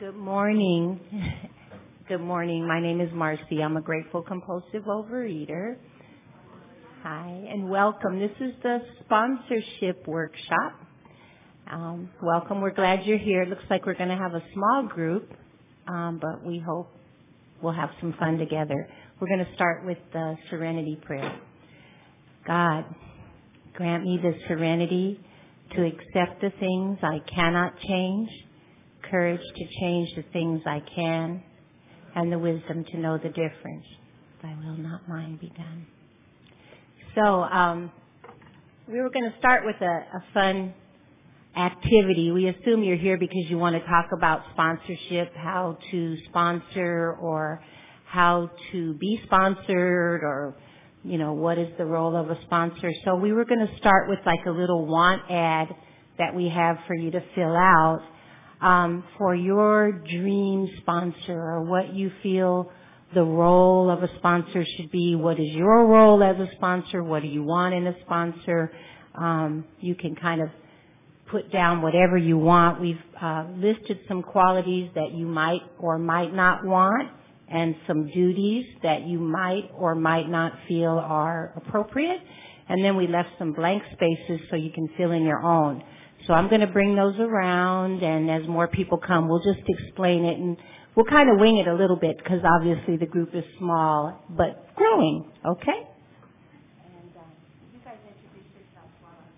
Good morning. Good morning. My name is Marcy. I'm a grateful compulsive overeater. Hi, and welcome. This is the sponsorship workshop. Welcome. We're glad you're here. It looks like we're going to have a small group, but we hope we'll have some fun together. We're going to start with the serenity prayer. God, grant me the serenity to accept the things I cannot change, courage to change the things I can, and the wisdom to know the difference. Thy will, not mine, be done. So we were going to start with a fun activity. We assume you're here because you want to talk about sponsorship, how to sponsor, or how to be sponsored, or, you know, what is the role of a sponsor. So we were going to start with like a little want ad that we have for you to fill out for your dream sponsor, or what you feel the role of a sponsor should be. What is your role as a sponsor? What do you want in a sponsor? You can kind of put down whatever you want. We've listed some qualities that you might or might not want, and some duties that you might or might not feel are appropriate. And then we left some blank spaces so you can fill in your own. So I'm going to bring those around, and as more people come, we'll just explain it, and we'll kind of wing it a little bit because obviously the group is small, but growing, okay? And you guys introduce yourselves while I'm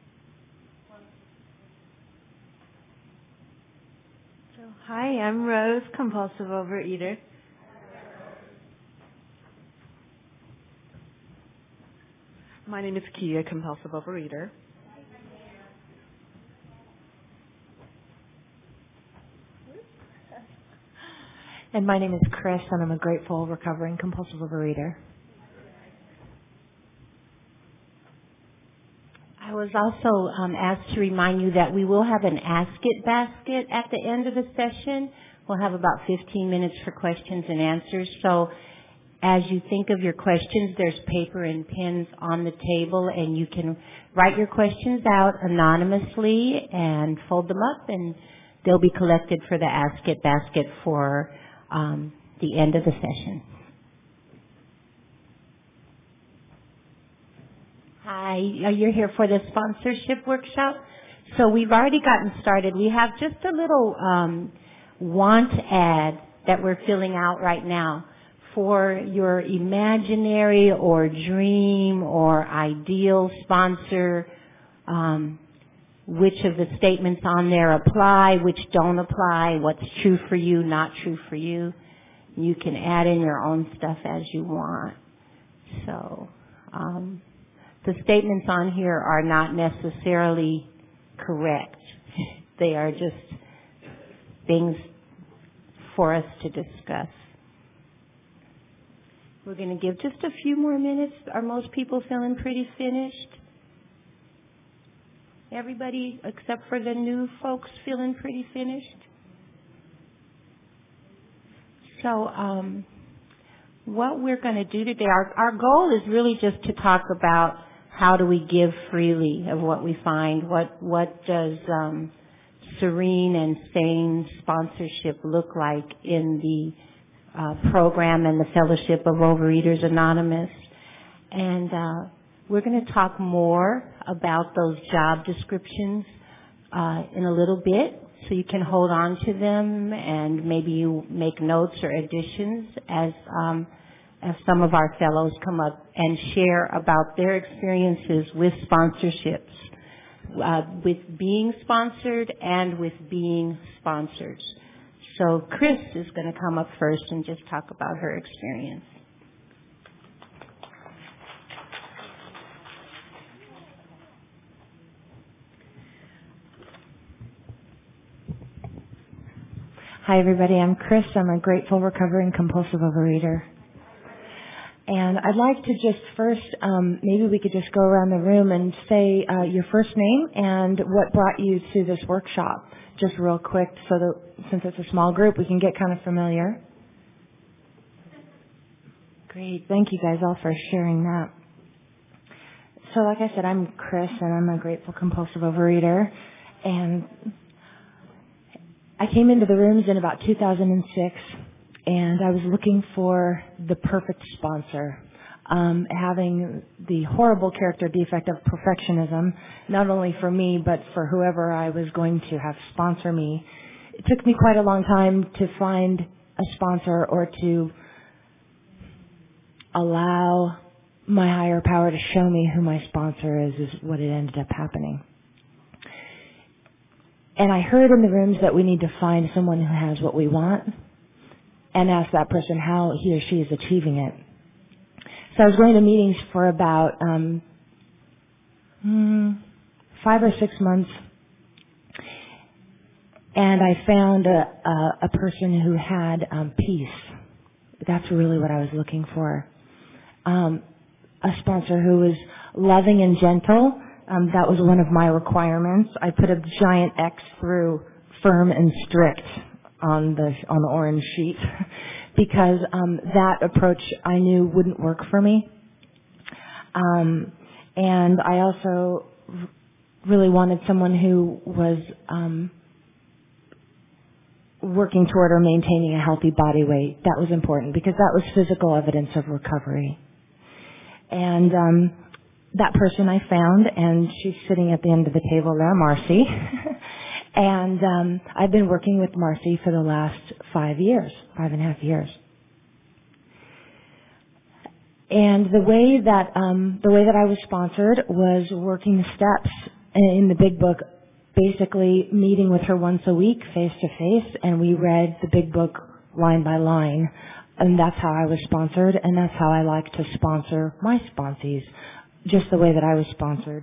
here. So, hi, I'm Rose, compulsive overeater. My name is Kia, compulsive overeater. And my name is Chris, and I'm a grateful, recovering, compulsive overeater. I was also asked to remind you that we will have an Ask It basket at the end of the session. We'll have about 15 minutes for questions and answers. So as you think of your questions, there's paper and pens on the table, and you can write your questions out anonymously and fold them up, and they'll be collected for the Ask It basket for the end of the session. Hi, you're here for the sponsorship workshop. So we've already gotten started. We have just a little want ad that we're filling out right now for your imaginary or dream or ideal sponsor. Which of the statements on there apply, which don't apply, what's true for you, not true for you. You can add in your own stuff as you want. So the statements on here are not necessarily correct. They are just things for us to discuss. We're going to give just a few more minutes. Are most people feeling pretty finished? Everybody except for the new folks feeling pretty finished? So what we're going to do today, our goal is really just to talk about how do we give freely of what we find. What does serene and sane sponsorship look like in the program and the Fellowship of Overeaters Anonymous? And we're going to talk more about those job descriptions in a little bit, so you can hold on to them, and maybe you make notes or additions as some of our fellows come up and share about their experiences with sponsorships, with being sponsored and with being sponsored. So Chris is going to come up first and just talk about her experience. Hi, everybody. I'm Chris. I'm a grateful, recovering, compulsive overeater. And I'd like to just first, maybe we could just go around the room and say your first name and what brought you to this workshop, just real quick, so that since it's a small group, we can get kind of familiar. Great. Thank you guys all for sharing that. So like I said, I'm Chris, and I'm a grateful, compulsive overeater. And I came into the rooms in about 2006, and I was looking for the perfect sponsor. Having the horrible character defect of perfectionism, not only for me, but for whoever I was going to have sponsor me. It took me quite a long time to find a sponsor or to allow my higher power to show me who my sponsor is what it ended up happening. And I heard in the rooms that we need to find someone who has what we want and ask that person how he or she is achieving it. So I was going to meetings for about 5 or 6 months, and I found a person who had peace. That's really what I was looking for. A sponsor who was loving and gentle. That was one of my requirements. I put a giant X through firm and strict on the orange sheet because that approach I knew wouldn't work for me. And I also really wanted someone who was working toward or maintaining a healthy body weight. That was important because that was physical evidence of recovery. And that person I found, and she's sitting at the end of the table there, Marcy. And I've been working with Marcy for the last 5.5 years. And the way that I was sponsored was working the steps in the Big Book, basically meeting with her once a week, face to face, and we read the Big Book line by line. And that's how I was sponsored, and that's how I like to sponsor my sponsees, just the way that I was sponsored.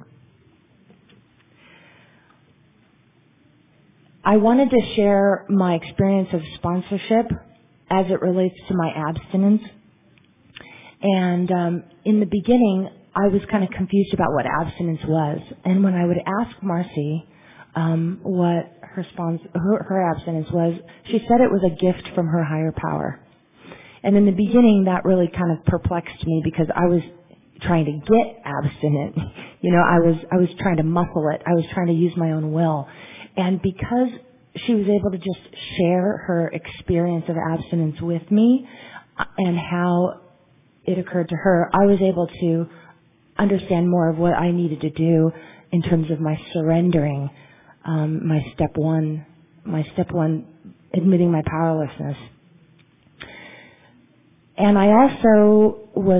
I wanted to share my experience of sponsorship as it relates to my abstinence. And in the beginning, I was kind of confused about what abstinence was. And when I would ask Marcy what her abstinence was, she said it was a gift from her higher power. And in the beginning, that really kind of perplexed me because I was trying to get abstinent. You know, I was trying to muscle it. I was trying to use my own will. And because she was able to just share her experience of abstinence with me and how it occurred to her, I was able to understand more of what I needed to do in terms of my surrendering, my step one, admitting my powerlessness. And I also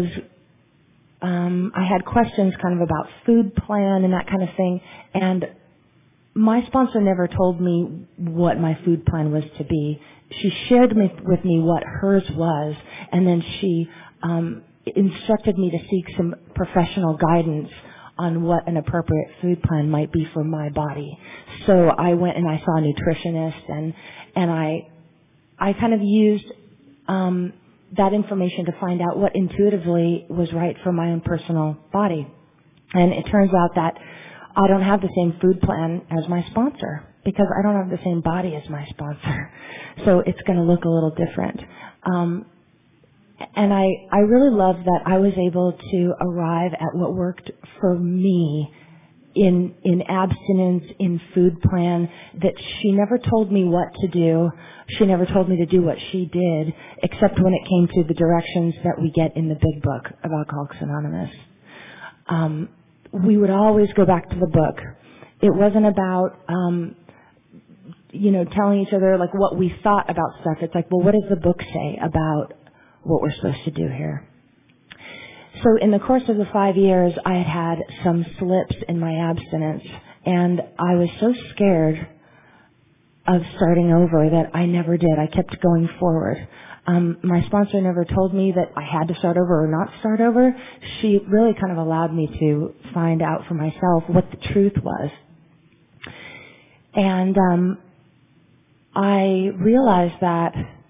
I had questions kind of about food plan and that kind of thing. And my sponsor never told me what my food plan was to be. She shared with me what hers was, and then she instructed me to seek some professional guidance on what an appropriate food plan might be for my body. So I went and I saw a nutritionist, and I kind of used that information to find out what intuitively was right for my own personal body. And it turns out that I don't have the same food plan as my sponsor because I don't have the same body as my sponsor. So it's going to look a little different. And I really love that I was able to arrive at what worked for me in abstinence, in food plan, that she never told me what to do. She never told me to do what she did, except when it came to the directions that we get in the Big Book of Alcoholics Anonymous. We would always go back to the book. It wasn't about, telling each other like what we thought about stuff. It's like, well, what does the book say about what we're supposed to do here? So in the course of the 5 years, I had some slips in my abstinence, and I was so scared of starting over that I never did. I kept going forward. My sponsor never told me that I had to start over or not start over. She really kind of allowed me to find out for myself what the truth was. And I realized that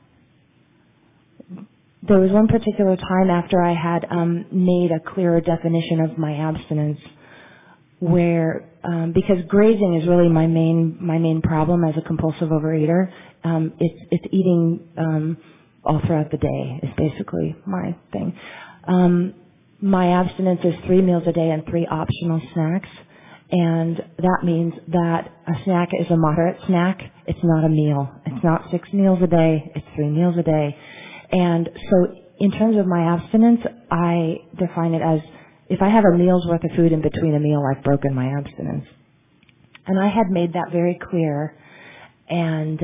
there was one particular time after I had made a clearer definition of my abstinence, where because grazing is really my main problem as a compulsive overeater. It's eating all throughout the day is basically my thing. My abstinence is 3 meals a day and 3 optional snacks, And that means that a snack is a moderate snack. It's not a meal. It's not 6 meals a day. It's 3 meals a day. And so in terms of my abstinence, I define it as if I have a meal's worth of food in between a meal, I've broken my abstinence. And I had made that very clear. And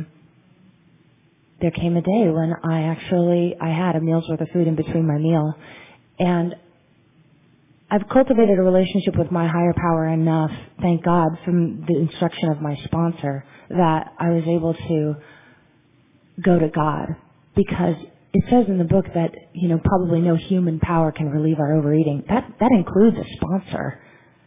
there came a day when I had a meal's worth of food in between my meal. And I've cultivated a relationship with my higher power enough, thank God, from the instruction of my sponsor, that I was able to go to God. Because it says in the book that, probably no human power can relieve our overeating. That includes a sponsor.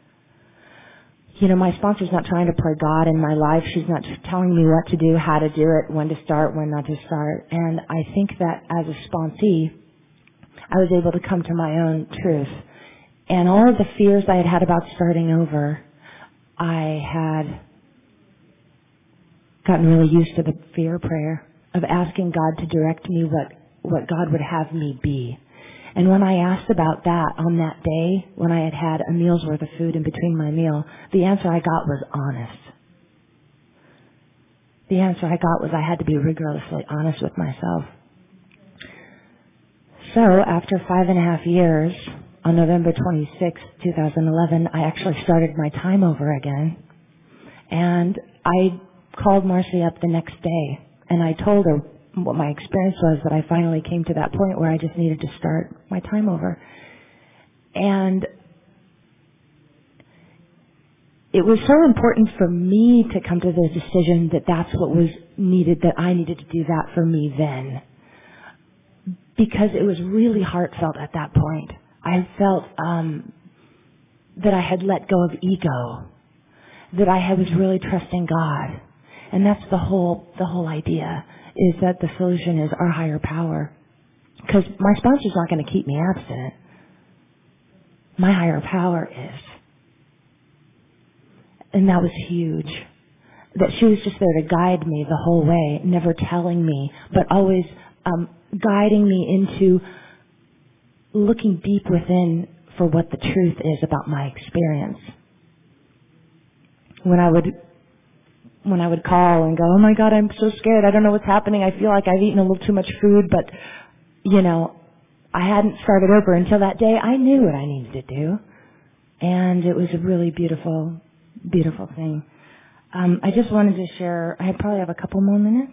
My sponsor's not trying to play God in my life. She's not just telling me what to do, how to do it, when to start, when not to start. And I think that as a sponsee, I was able to come to my own truth. And all of the fears I had had about starting over, I had gotten really used to the fear prayer of asking God to direct me what God would have me be. And when I asked about that on that day, when I had had a meal's worth of food in between my meal, the answer I got was honest. The answer I got was I had to be rigorously honest with myself. So after 5.5 years, on November 26, 2011, I actually started my time over again. And I called Marcy up the next day, and I told her what my experience was, that I finally came to that point where I just needed to start my time over. And it was so important for me to come to the decision that that's what was needed, that I needed to do that for me then. Because it was really heartfelt at that point. I felt that I had let go of ego, that I was really trusting God. And that's the whole idea, is that the solution is our higher power. Because my sponsor's not going to keep me abstinent. My higher power is. And that was huge. That she was just there to guide me the whole way, never telling me, but always guiding me into looking deep within for what the truth is about my experience. When I would call and go, oh my God, I'm so scared. I don't know what's happening. I feel like I've eaten a little too much food, but, I hadn't started over until that day. I knew what I needed to do. And it was a really beautiful, beautiful thing. I just wanted to share, I probably have a couple more minutes.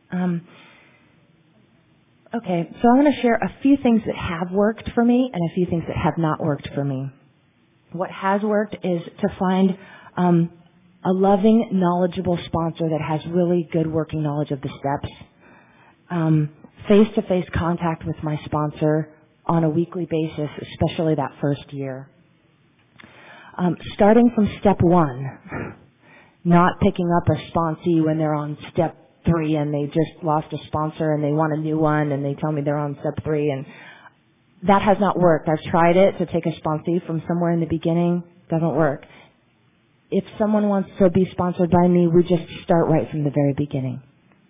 Okay, so I want to share a few things that have worked for me and a few things that have not worked for me. What has worked is to find a loving, knowledgeable sponsor that has really good working knowledge of the steps. Face-to-face contact with my sponsor on a weekly basis, especially that first year. Starting from step 1, not picking up a sponsee when they're on step 3 and they just lost a sponsor and they want a new one and they tell me they're on step 3, and that has not worked. I've tried it to take a sponsee from somewhere in the beginning. Doesn't work. If someone wants to be sponsored by me, we just start right from the very beginning.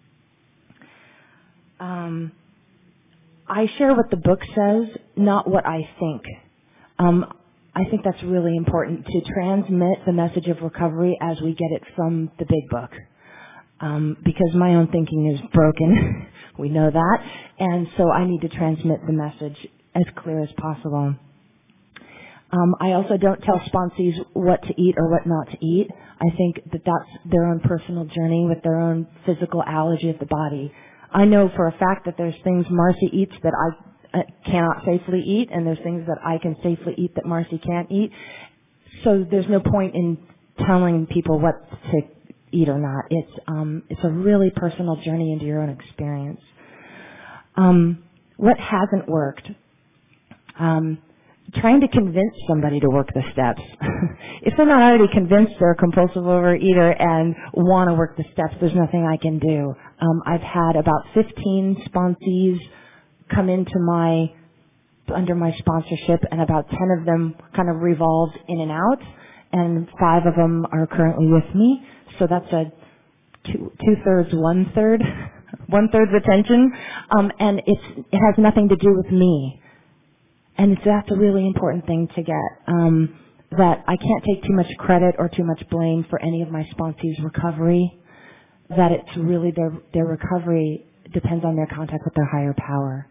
I share what the book says, not what I think. I think that's really important, to transmit the message of recovery as we get it from the big book. Because my own thinking is broken. We know that. And so I need to transmit the message as clear as possible. I also don't tell sponsees what to eat or what not to eat. I think that that's their own personal journey with their own physical allergy of the body. I know for a fact that there's things Marcy eats that I cannot safely eat, and there's things that I can safely eat that Marcy can't eat. So there's no point in telling people what to eat or not. It's a really personal journey into your own experience. What hasn't worked? Trying to convince somebody to work the steps. If they're not already convinced they're a compulsive overeater and want to work the steps, there's nothing I can do. I've had about 15 sponsees come under my sponsorship, and about 10 of them kind of revolved in and out, and 5 of them are currently with me. So that's a 2/3, 1/3, 1/3 retention, and it has nothing to do with me. And that's a really important thing to get. that I can't take too much credit or too much blame for any of my sponsees' recovery, that it's really their recovery depends on their contact with their higher power.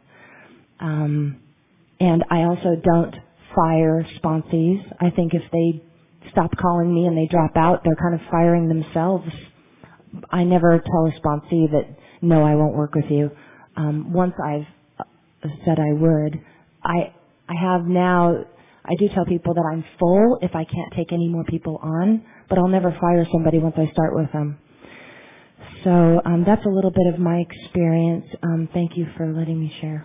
And I also don't fire sponsees. I think if they stop calling me and they drop out, they're kind of firing themselves. I never tell a sponsee that, no, I won't work with you. Once I've said I would, I have now, I do tell people that I'm full if I can't take any more people on, but I'll never fire somebody once I start with them. So that's a little bit of my experience. Thank you for letting me share.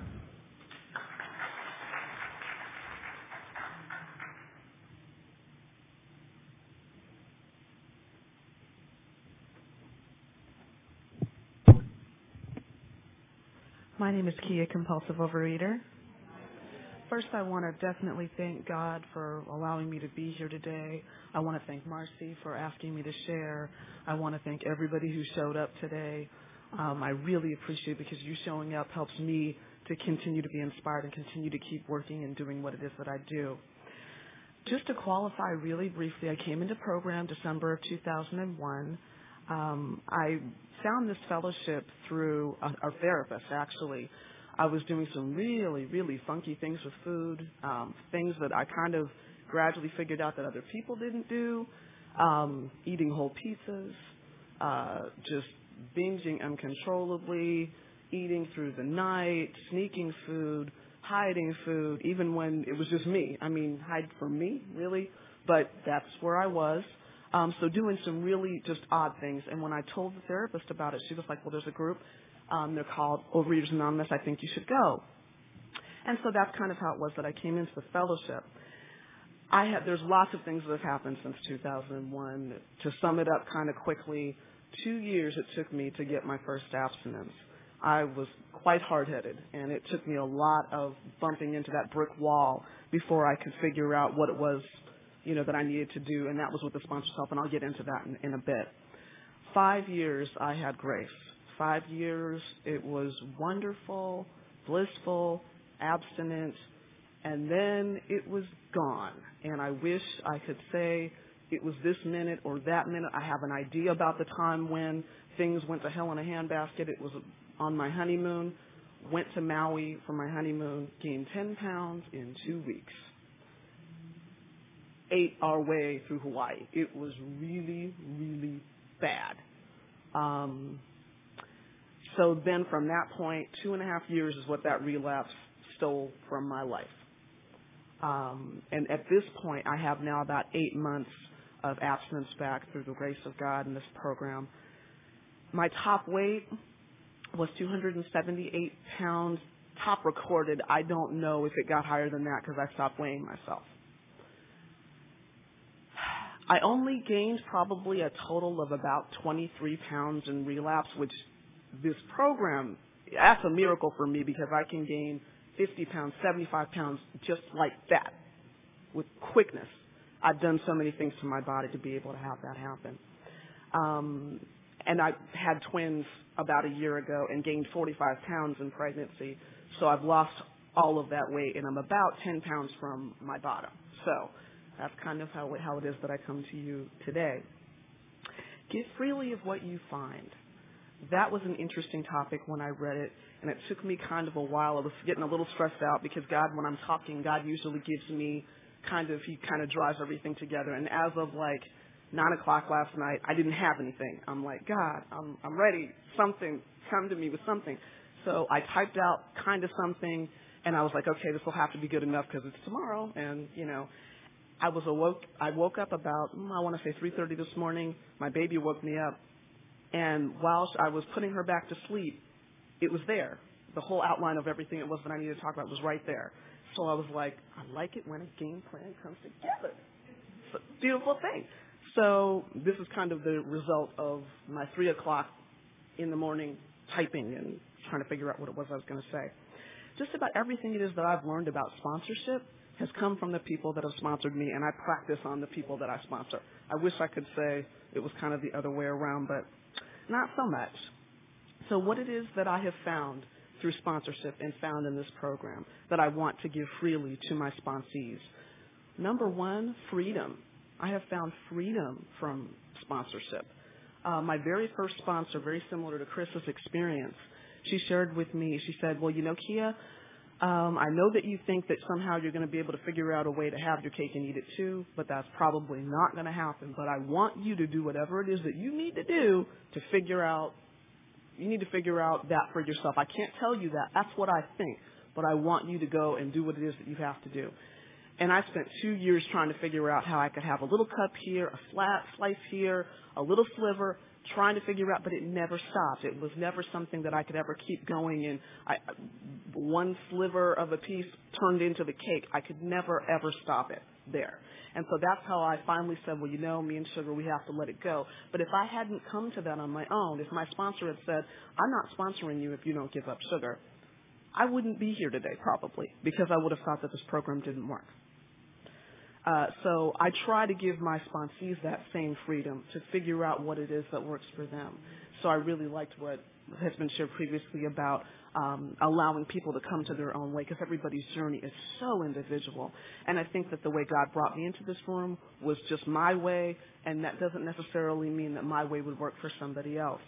My name is Kia, compulsive overeater. First, I want to definitely thank God for allowing me to be here today. I want to thank Marcy for asking me to share. I want to thank everybody who showed up today. I really appreciate it because you showing up helps me to continue to be inspired and continue to keep working and doing what it is that I do. Just to qualify really briefly, I came into program December of 2001. I found this fellowship through our therapist, actually. I was doing some really, really funky things with food, things that I kind of gradually figured out that other people didn't do, eating whole pizzas, just binging uncontrollably, eating through the night, sneaking food, hiding food, even when it was just me. I mean, hide from me, really, but that's where I was. So doing some really just odd things. And when I told the therapist about it, she was like, well, there's a group. They're called Overeaters Anonymous. I think you should go. And so that's kind of how it was that I came into the fellowship. There's lots of things that have happened since 2001. To sum it up kind of quickly, 2 years it took me to get my first abstinence. I was quite hard-headed, and it took me a lot of bumping into that brick wall before I could figure out what it was, that I needed to do, and that was with the sponsor's help, and I'll get into that in a bit. 5 years I had grace. 5 years it was wonderful, blissful, abstinent, and then it was gone. And I wish I could say it was this minute or that minute. I have an idea about the time when things went to hell in a handbasket. It was on my honeymoon. Went to Maui for my honeymoon, gained 10 pounds in 2 weeks. Ate our way through Hawaii. It was really, really bad. So then from that point, 2.5 years is what that relapse stole from my life. And at this point, I have now about 8 months of abstinence back through the grace of God in this program. My top weight was 278 pounds, top recorded. I don't know if it got higher than that because I stopped weighing myself. I only gained probably a total of about 23 pounds in relapse, which this program, that's a miracle for me because I can gain 50 pounds, 75 pounds just like that with quickness. I've done so many things to my body to be able to have that happen. And I had twins about a year ago and gained 45 pounds in pregnancy. So I've lost all of that weight, and I'm about 10 pounds from my bottom. So that's kind of how it is that I come to you today. Give freely of what you find. That was an interesting topic when I read it, and it took me kind of a while. I was getting a little stressed out because God, when I'm talking, God usually gives me He kind of drives everything together. And as of like 9 o'clock last night, I didn't have anything. I'm like, God, I'm ready. Something, come to me with something. So I typed out kind of something, and I was like, okay, this will have to be good enough because it's tomorrow. And, I woke up about, I want to say 3:30 this morning. My baby woke me up. And while I was putting her back to sleep, it was there. The whole outline of everything it was that I needed to talk about was right there. So I was like, I like it when a game plan comes together. It's a beautiful thing. So this is kind of the result of my 3 o'clock in the morning typing and trying to figure out what it was I was going to say. Just about everything it is that I've learned about sponsorship has come from the people that have sponsored me, and I practice on the people that I sponsor. I wish I could say it was kind of the other way around, but not so much. So what it is that I have found through sponsorship and found in this program that I want to give freely to my sponsees. Number one, freedom. I have found freedom from sponsorship. My very first sponsor, very similar to Chris's experience, she shared with me, she said, well, Kia, I know that you think that somehow you're going to be able to figure out a way to have your cake and eat it too, but that's probably not going to happen. But I want you to do whatever it is that you need to do to figure out, you need to figure out that for yourself. I can't tell you that. That's what I think. But I want you to go and do what it is that you have to do. And I spent 2 years trying to figure out how I could have a little cup here, a flat slice here, a little sliver, trying to figure out, but it never stopped. It was never something that I could ever keep going, and one sliver of a piece turned into the cake. I could never, ever stop it there. And so that's how I finally said, well, me and sugar, we have to let it go. But if I hadn't come to that on my own, if my sponsor had said, I'm not sponsoring you if you don't give up sugar, I wouldn't be here today probably, because I would have thought that this program didn't work. So I try to give my sponsees that same freedom to figure out what it is that works for them. So I really liked what has been shared previously about allowing people to come to their own way, because everybody's journey is so individual. And I think that the way God brought me into this room was just my way, and that doesn't necessarily mean that my way would work for somebody else.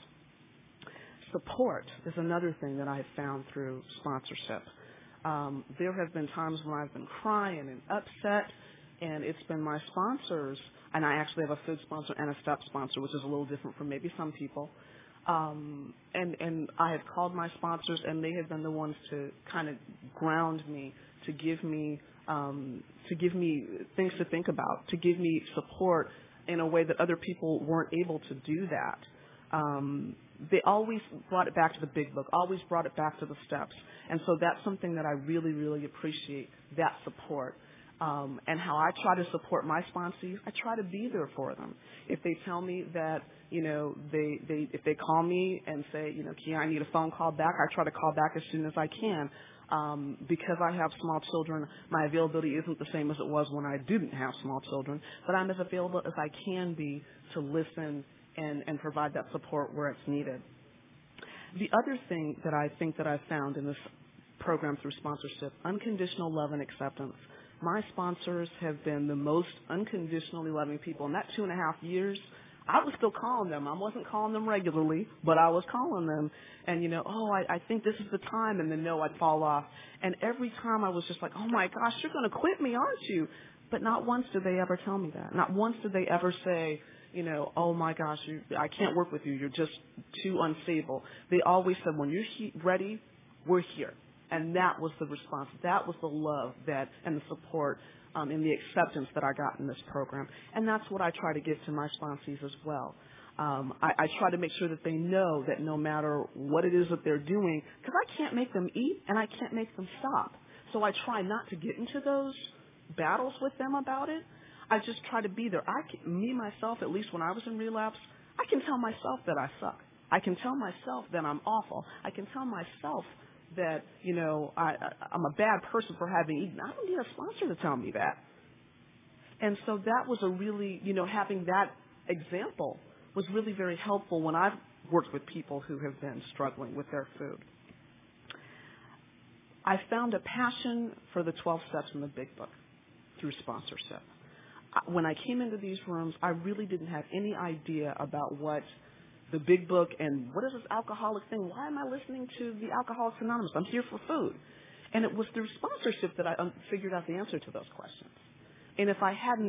Support is another thing that I have found through sponsorship. There have been times when I've been crying and upset, and it's been my sponsors, and I actually have a food sponsor and a step sponsor, which is a little different from maybe some people. And I have called my sponsors, and they have been the ones to kind of ground me, to give me things to think about, to give me support in a way that other people weren't able to do that. They always brought it back to the big book, always brought it back to the steps. And so that's something that I really, really appreciate, that support. And how I try to support my sponsees, I try to be there for them. If they tell me that, if they call me and say, Kia, I need a phone call back, I try to call back as soon as I can. Because I have small children, my availability isn't the same as it was when I didn't have small children, but I'm as available as I can be to listen and provide that support where it's needed. The other thing that I think that I've found in this program through sponsorship, unconditional love and acceptance. My sponsors have been the most unconditionally loving people. In that 2.5 years, I was still calling them. I wasn't calling them regularly, but I was calling them. And, I think this is the time. And then, no, I'd fall off. And every time I was just like, oh, my gosh, you're going to quit me, aren't you? But not once did they ever tell me that. Not once did they ever say, oh, my gosh, I can't work with you. You're just too unstable. They always said, when you're ready, we're here. And that was the response. That was the love and the support and the acceptance that I got in this program. And that's what I try to give to my sponsees as well. I try to make sure that they know that no matter what it is that they're doing, because I can't make them eat and I can't make them stop. So I try not to get into those battles with them about it. I just try to be there. Myself, at least when I was in relapse, I can tell myself that I suck. I can tell myself that I'm awful. I can tell myself that, I'm a bad person for having eaten. I don't need a sponsor to tell me that. And so that was a really, having that example was really very helpful when I've worked with people who have been struggling with their food. I found a passion for the 12 steps in the Big Book through sponsorship. When I came into these rooms, I really didn't have any idea about what the Big Book and what is this alcoholic thing? Why am I listening to the Alcoholics Anonymous? I'm here for food. And it was through sponsorship that I figured out the answer to those questions. And if I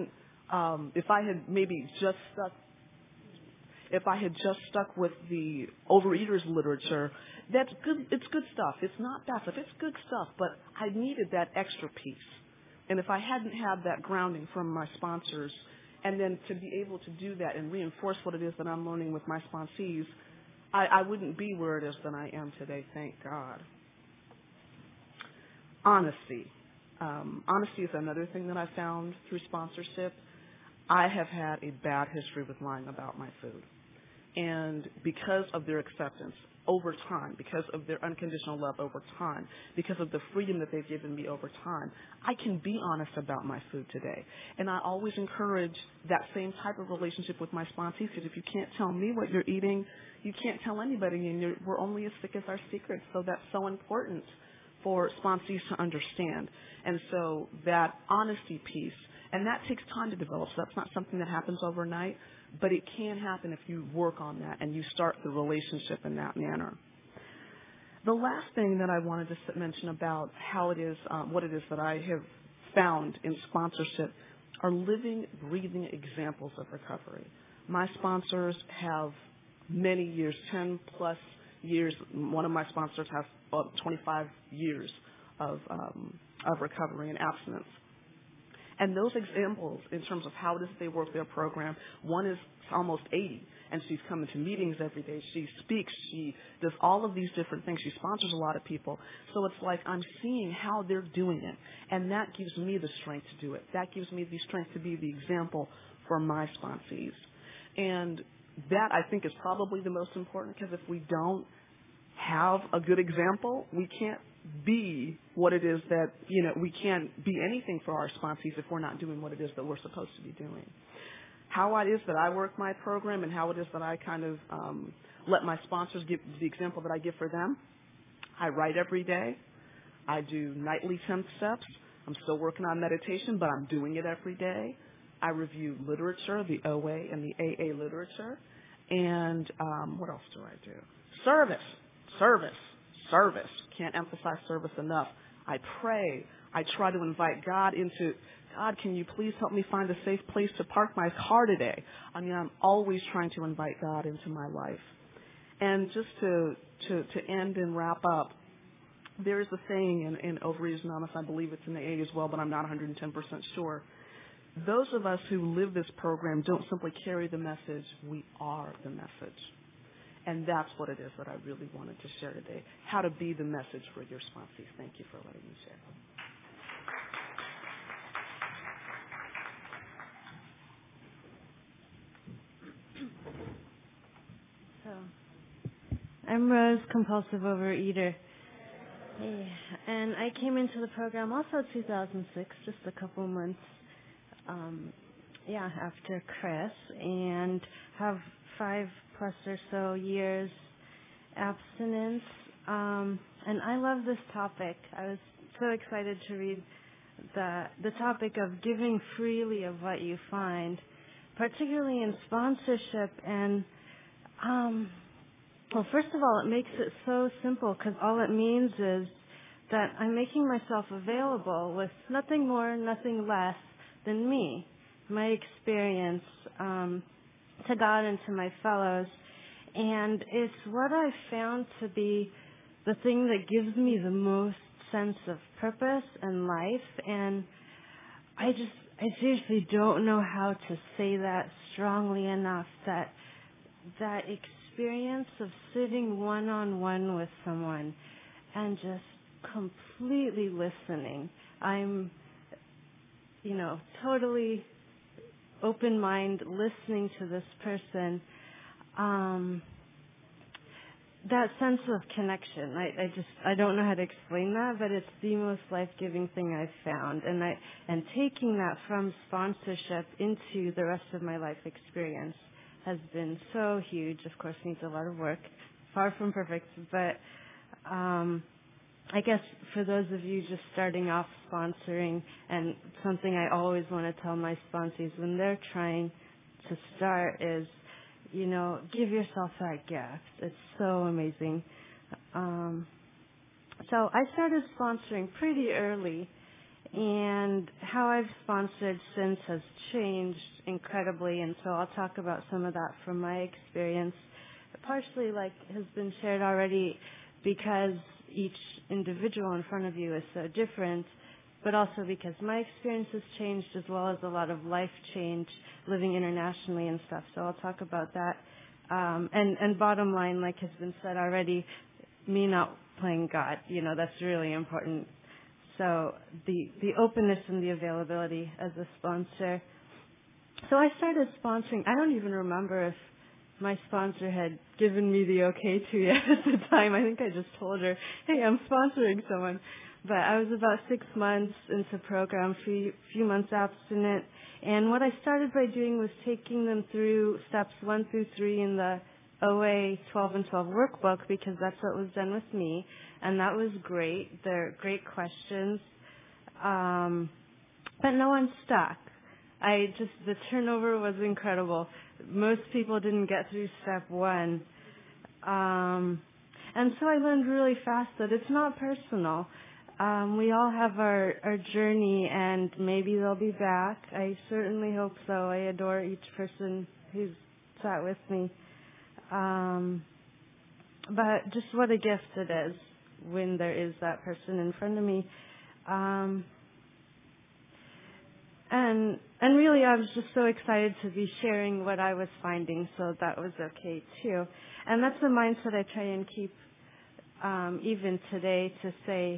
had just stuck with the overeaters literature, that's good. It's good stuff. It's not bad stuff. It's good stuff. But I needed that extra piece. And if I hadn't had that grounding from my sponsors, and then to be able to do that and reinforce what it is that I'm learning with my sponsees, I wouldn't be where it is that I am today, thank God. Honesty. Honesty is another thing that I found through sponsorship. I have had a bad history with lying about my food. And because of their acceptance over time, because of their unconditional love over time, because of the freedom that they've given me over time, I can be honest about my food today. And I always encourage that same type of relationship with my sponsees, because if you can't tell me what you're eating, you can't tell anybody, and we're only as sick as our secrets. So that's so important for sponsees to understand. And so that honesty piece And that takes time to develop. So that's not something that happens overnight, but it can happen if you work on that and you start the relationship in that manner. The last thing that I wanted to mention about how it is, what it is that I have found in sponsorship are living, breathing examples of recovery. My sponsors have many years, 10 plus years. One of my sponsors has 25 years of recovery and abstinence. And those examples, in terms of how it is they work their program, one is almost 80, and she's coming to meetings every day. She speaks. She does all of these different things. She sponsors a lot of people. So it's like I'm seeing how they're doing it, and that gives me the strength to do it. That gives me the strength to be the example for my sponsees. And that, I think, is probably the most important, because if we don't have a good example, we can't be what it is that, we can't be anything for our sponsees if we're not doing what it is that we're supposed to be doing. How it is that I work my program and how it is that I kind of let my sponsors give the example that I give for them. I write every day. I do nightly 10 steps. I'm still working on meditation, but I'm doing it every day. I review literature, the OA and the AA literature. And what else do I do? Service. Can't emphasize service enough. I pray. I try to invite God into, God, can you please help me find a safe place to park my car today? I mean, I'm always trying to invite God into my life. And just to end and wrap up, there is a saying in Overeaters Anonymous, I believe it's in the AA as well, but I'm not 110% sure. Those of us who live this program don't simply carry the message, we are the message. And that's what it is that I really wanted to share today, how to be the message for your sponsees. Thank you for letting me share. So, I'm Rose, compulsive overeater. Hey, and I came into the program also 2006, just a couple months after Chris, and have 5+ or so years abstinence. And I love this topic. I was so excited to read the topic of giving freely of what you find, particularly in sponsorship. And well, first of all, it makes it so simple, because all it means is that I'm making myself available with nothing more, nothing less than me, my experience, to God and to my fellows. And it's what I found to be the thing that gives me the most sense of purpose and life. And I seriously don't know how to say that strongly enough, that experience of sitting one-on-one with someone and just completely listening. I'm, totally open mind listening to this person. That sense of connection, I don't know how to explain that, but it's the most life-giving thing I've found. And taking that from sponsorship into the rest of my life experience has been so huge. Of course, needs a lot of work. Far from perfect, but I guess for those of you just starting off sponsoring, and something I always want to tell my sponsees when they're trying to start is, give yourself that gift. It's so amazing. So I started sponsoring pretty early, and how I've sponsored since has changed incredibly, and so I'll talk about some of that from my experience, partially like has been shared already, because each individual in front of you is so different, but also because my experience has changed, as well as a lot of life change living internationally and stuff. So I'll talk about that. And bottom line, like has been said already, me not playing God, that's really important. So the openness and the availability as a sponsor. So I started sponsoring. I don't even remember if my sponsor had given me the okay to yet at the time. I think I just told her, hey, I'm sponsoring someone. But I was about 6 months into program, few months abstinent. And what I started by doing was taking them through steps 1 through 3 in the OA 12 and 12 workbook, because that's what was done with me. And that was great. They're great questions. But no one stuck. The turnover was incredible. Most people didn't get through step 1. And so I learned really fast that it's not personal. We all have our journey, and maybe they'll be back. I certainly hope so. I adore each person who's sat with me. But just what a gift it is when there is that person in front of me. And really, I was just so excited to be sharing what I was finding, so that was okay too. And that's the mindset I try and keep even today, to say,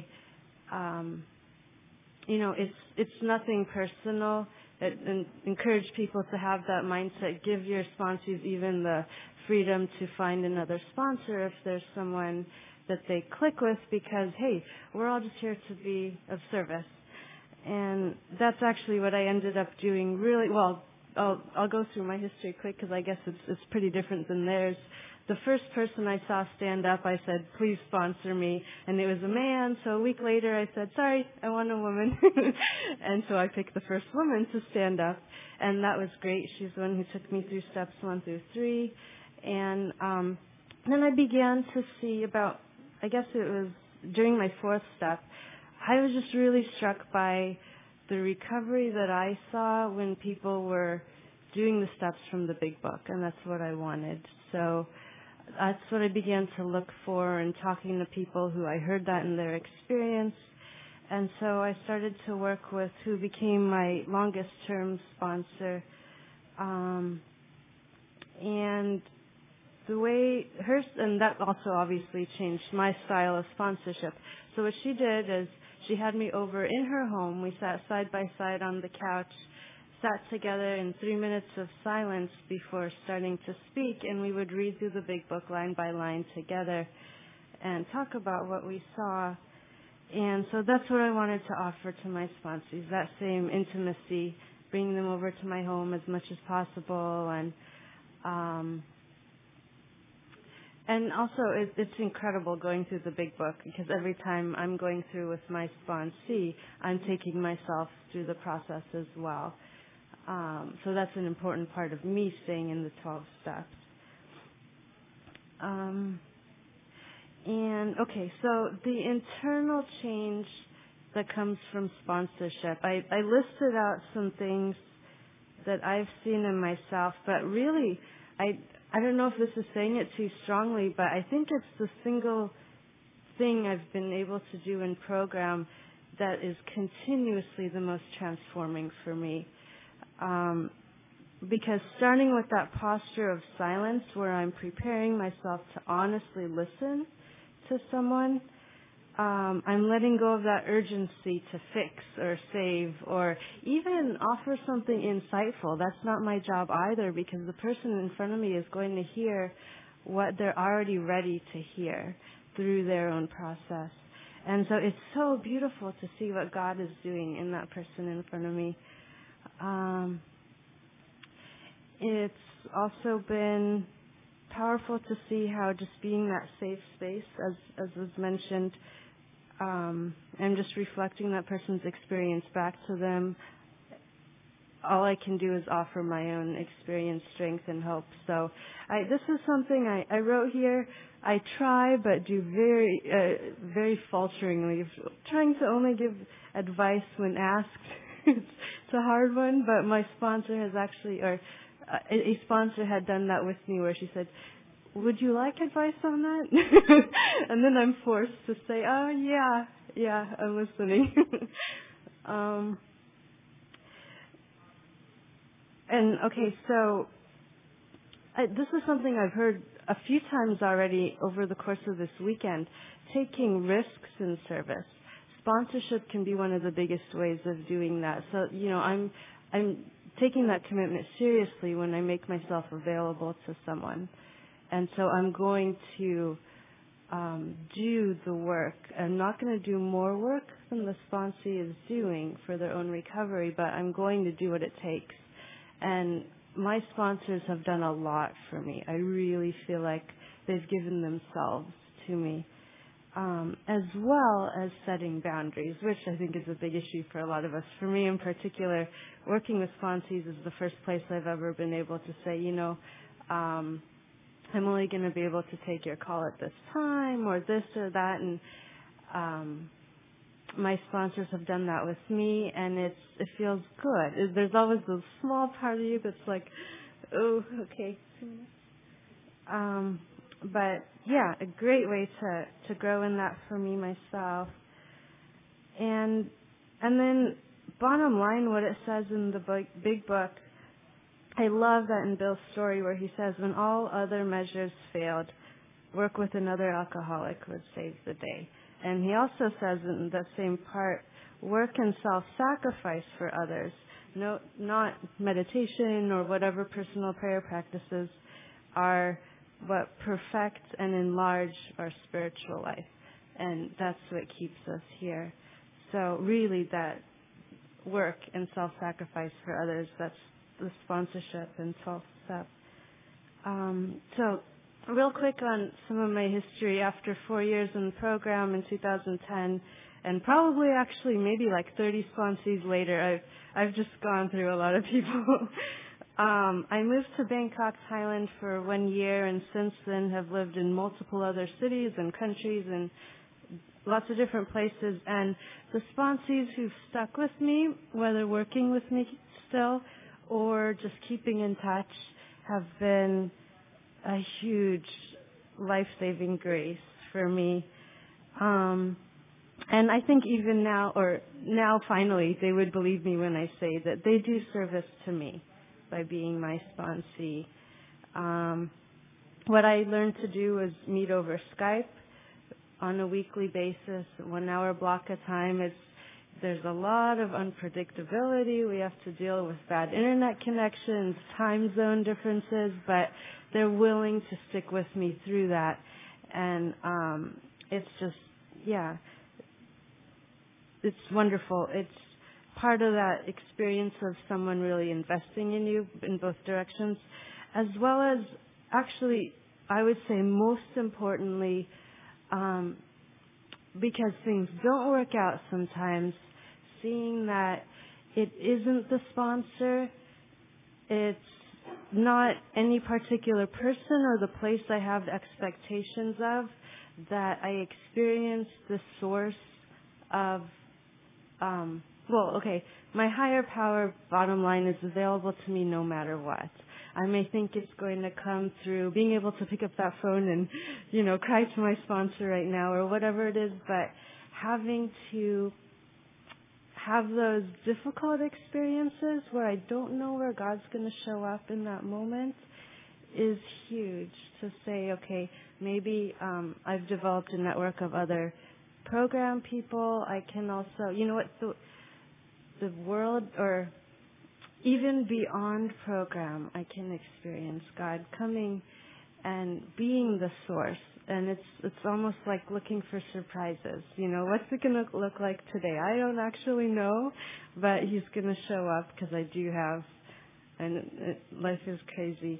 it's nothing personal. And encourage people to have that mindset. Give your sponsors even the freedom to find another sponsor if there's someone that they click with, because, hey, we're all just here to be of service. And that's actually what I ended up doing really well. I'll go through my history quick, because I guess it's pretty different than theirs. The first person I saw stand up, I said, please sponsor me. And it was a man. So a week later, I said, sorry, I want a woman. And so I picked the first woman to stand up. And that was great. She's the one who took me through steps 1 through 3. And then I began to see about, I guess it was during my 4th step, I was just really struck by the recovery that I saw when people were doing the steps from the big book. And that's what I wanted. So that's what I began to look for, and talking to people who I heard that in their experience. And so I started to work with who became my longest term sponsor. And the way and that also obviously changed my style of sponsorship. So what she did is she had me over in her home. We sat side by side on the couch, sat together in 3 minutes of silence before starting to speak, and we would read through the big book line by line together and talk about what we saw. And so that's what I wanted to offer to my sponsors, that same intimacy, bringing them over to my home as much as possible. And also, it's incredible going through the big book, because every time I'm going through with my sponsee, I'm taking myself through the process as well. So that's an important part of me staying in the 12 steps. So the internal change that comes from sponsorship, I listed out some things that I've seen in myself, but really, I don't know if this is saying it too strongly, but I think it's the single thing I've been able to do in program that is continuously the most transforming for me. Because starting with that posture of silence, where I'm preparing myself to honestly listen to someone, I'm letting go of that urgency to fix or save or even offer something insightful. That's not my job either, because the person in front of me is going to hear what they're already ready to hear through their own process. And so it's so beautiful to see what God is doing in that person in front of me. It's also been powerful to see how just being that safe space, as was mentioned, and just reflecting that person's experience back to them. All I can do is offer my own experience, strength, and hope. So this is something I wrote here. I try, but do very falteringly, trying to only give advice when asked. It's a hard one, but my sponsor has actually, a sponsor had done that with me, where she said, would you like advice on that? And then I'm forced to say, oh, yeah, I'm listening. So this is something I've heard a few times already over the course of this weekend, taking risks in service. Sponsorship can be one of the biggest ways of doing that. So, I'm taking that commitment seriously when I make myself available to someone. And so I'm going to do the work. I'm not going to do more work than the sponsee is doing for their own recovery, but I'm going to do what it takes. And my sponsors have done a lot for me. I really feel like they've given themselves to me. as well as setting boundaries, which I think is a big issue for a lot of us. For me in particular, working with sponsees is the first place I've ever been able to say, I'm only going to be able to take your call at this time or this or that. And my sponsors have done that with me, and it feels good. There's always a small part of you that's like, oh, okay. But yeah, a great way to grow in that for me myself. And then bottom line, what it says in the big book, I love that in Bill's story where he says, when all other measures failed, work with another alcoholic would save the day. And he also says in the same part, work and self-sacrifice for others. No, not meditation or whatever personal prayer practices are what perfect and enlarge our spiritual life. And that's what keeps us here. So really that work and self-sacrifice for others, that's the sponsorship and 12 step. So real quick on some of my history. After 4 years in the program in 2010, and probably actually maybe like 30 sponsees later, I've just gone through a lot of people. I moved to Bangkok, Thailand for 1 year, and since then have lived in multiple other cities and countries and lots of different places. And the sponsees who've stuck with me, whether working with me still or just keeping in touch, have been a huge life-saving grace for me. And I think even now finally, they would believe me when I say that they do service to me by being my sponsee. What I learned to do was meet over Skype on a weekly basis, 1 hour block of time. There's a lot of unpredictability. We have to deal with bad internet connections, time zone differences, but they're willing to stick with me through that. And it's just, it's wonderful. It's part of that experience of someone really investing in you in both directions, as well as actually, I would say most importantly, because things don't work out sometimes, seeing that it isn't the sponsor, it's not any particular person or the place I have expectations of, that I experience the source of, my higher power, bottom line, is available to me no matter what. I may think it's going to come through being able to pick up that phone and, cry to my sponsor right now or whatever it is, but having to have those difficult experiences where I don't know where God's going to show up in that moment is huge. To say, okay, maybe I've developed a network of other program people. I can also, the world, or even beyond program, I can experience God coming and being the source. And it's almost like looking for surprises. What's it going to look like today? I don't actually know, but He's going to show up because I do have, and life is crazy.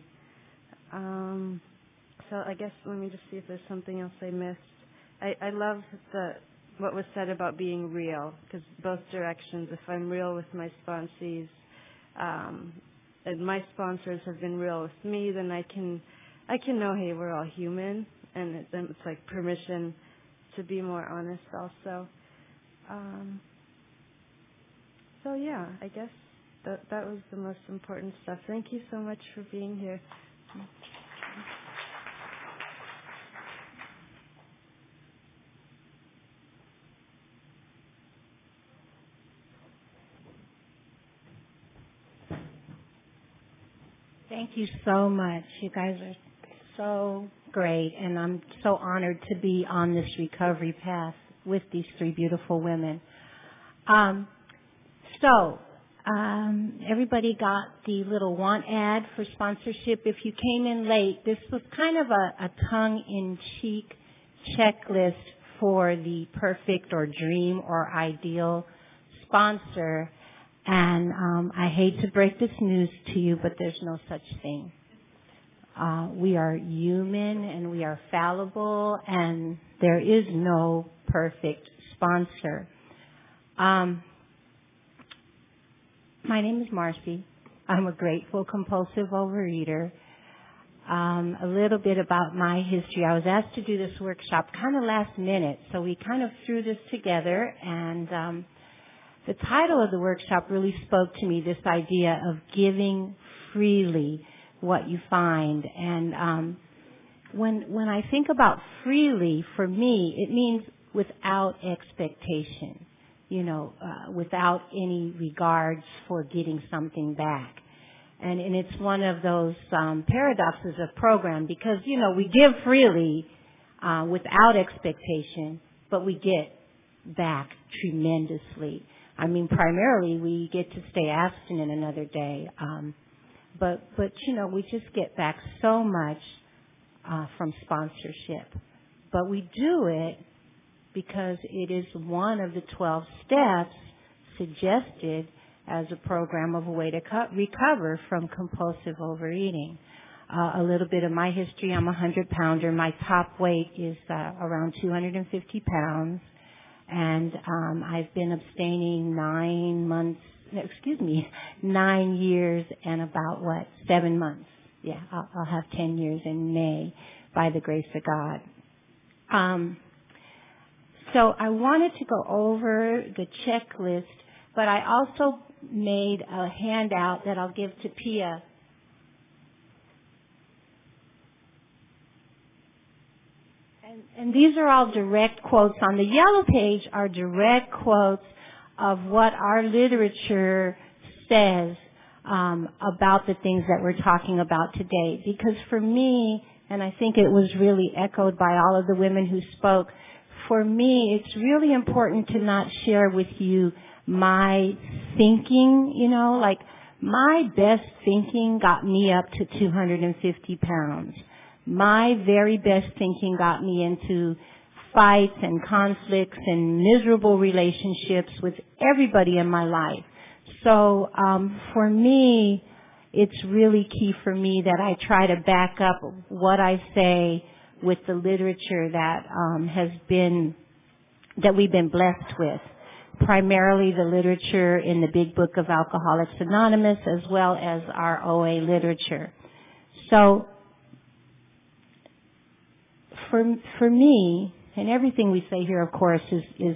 So I guess let me just see if there's something else I missed. I love what was said about being real, because both directions. If I'm real with my sponsees, and my sponsors have been real with me, then I can know, hey, we're all human, and then it's like permission to be more honest also. I guess that was the most important stuff. Thank you so much for being here. Thank you so much. You guys are so great, and I'm so honored to be on this recovery path with these three beautiful women. Everybody got the little want ad for sponsorship. If you came in late, this was kind of a tongue-in-cheek checklist for the perfect or dream or ideal sponsor. And I hate to break this news to you, but there's no such thing. We are human and we are fallible, and there is no perfect sponsor. My name is Marcy. I'm a grateful compulsive overeater. A little bit about my history. I was asked to do this workshop kind of last minute, so we kind of threw this together, and the title of the workshop really spoke to me, this idea of giving freely what you find. And when I think about freely, for me, it means without expectation, without any regards for getting something back. And it's one of those paradoxes of program because, we give freely without expectation, but we get back tremendously. I mean, primarily we get to stay abstinent another day. But we just get back so much from sponsorship. But we do it because it is one of the 12 steps suggested as a program of a way to recover from compulsive overeating. A little bit of my history. I'm a 100-pounder. My top weight is around 250 pounds. And I've been abstaining 9 years and about 7 months. Yeah, I'll have 10 years in May by the grace of God. So I wanted to go over the checklist, but I also made a handout that I'll give to Pia. And these are all direct quotes. On the yellow page are direct quotes of what our literature says about the things that we're talking about today. Because for me, and I think it was really echoed by all of the women who spoke, for me, it's really important to not share with you my thinking, like my best thinking got me up to 250 pounds. My very best thinking got me into fights and conflicts and miserable relationships with everybody in my life. So for me, it's really key for me that I try to back up what I say with the literature that that we've been blessed with. Primarily the literature in the Big Book of Alcoholics Anonymous, as well as our OA literature. So for me, and everything we say here, of course, is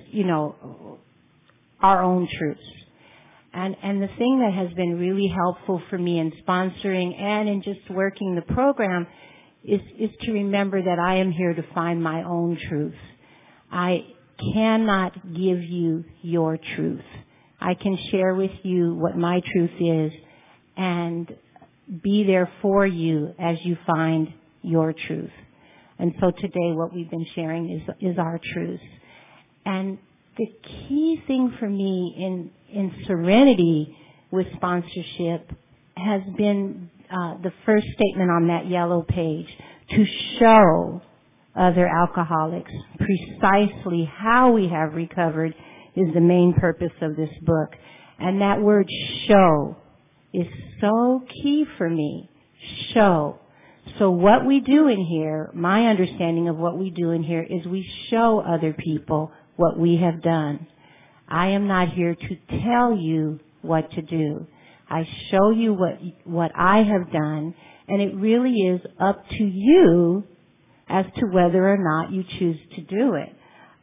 our own truths. And the thing that has been really helpful for me in sponsoring and in just working the program is to remember that I am here to find my own truth. I cannot give you your truth. I can share with you what my truth is and be there for you as you find your truth. And so today what we've been sharing is our truth. And the key thing for me in serenity with sponsorship has been the first statement on that yellow page, to show other alcoholics precisely how we have recovered is the main purpose of this book. And that word show is so key for me. Show. So what we do in here, my understanding of what we do in here is we show other people what we have done. I am not here to tell you what to do. I show you what I have done, and it really is up to you as to whether or not you choose to do it.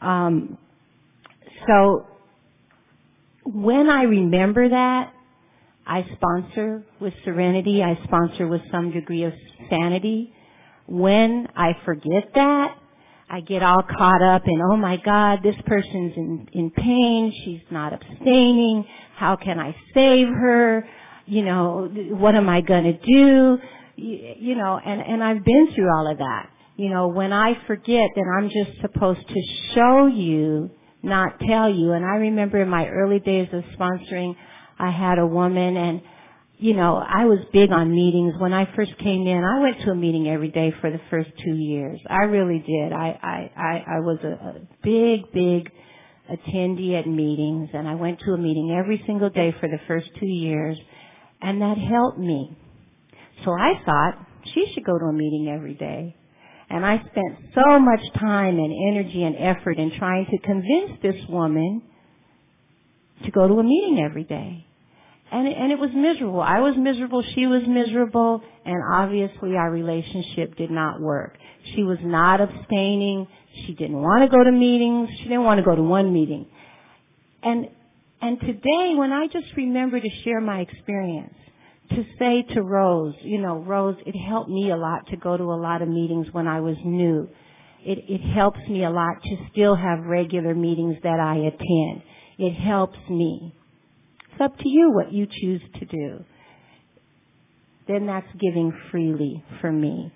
So when I remember that, I sponsor with serenity. I sponsor with some degree of sanity. When I forget that, I get all caught up in, oh my God, this person's in pain. She's not abstaining. How can I save her? What am I going to do? And I've been through all of that. When I forget, then I'm just supposed to show you, not tell you. And I remember in my early days of sponsoring, I had a woman, and I was big on meetings. When I first came in, I went to a meeting every day for the first 2 years. I really did. I was a big attendee at meetings, and I went to a meeting every single day for the first 2 years, and that helped me. So I thought, she should go to a meeting every day. And I spent so much time and energy and effort in trying to convince this woman to go to a meeting every day. And it was miserable. I was miserable. She was miserable. And obviously our relationship did not work. She was not abstaining. She didn't want to go to meetings. She didn't want to go to one meeting. And today, when I just remember to share my experience, to say to Rose, Rose, it helped me a lot to go to a lot of meetings when I was new. It helps me a lot to still have regular meetings that I attend. It helps me. It's up to you what you choose to do. Then that's giving freely for me.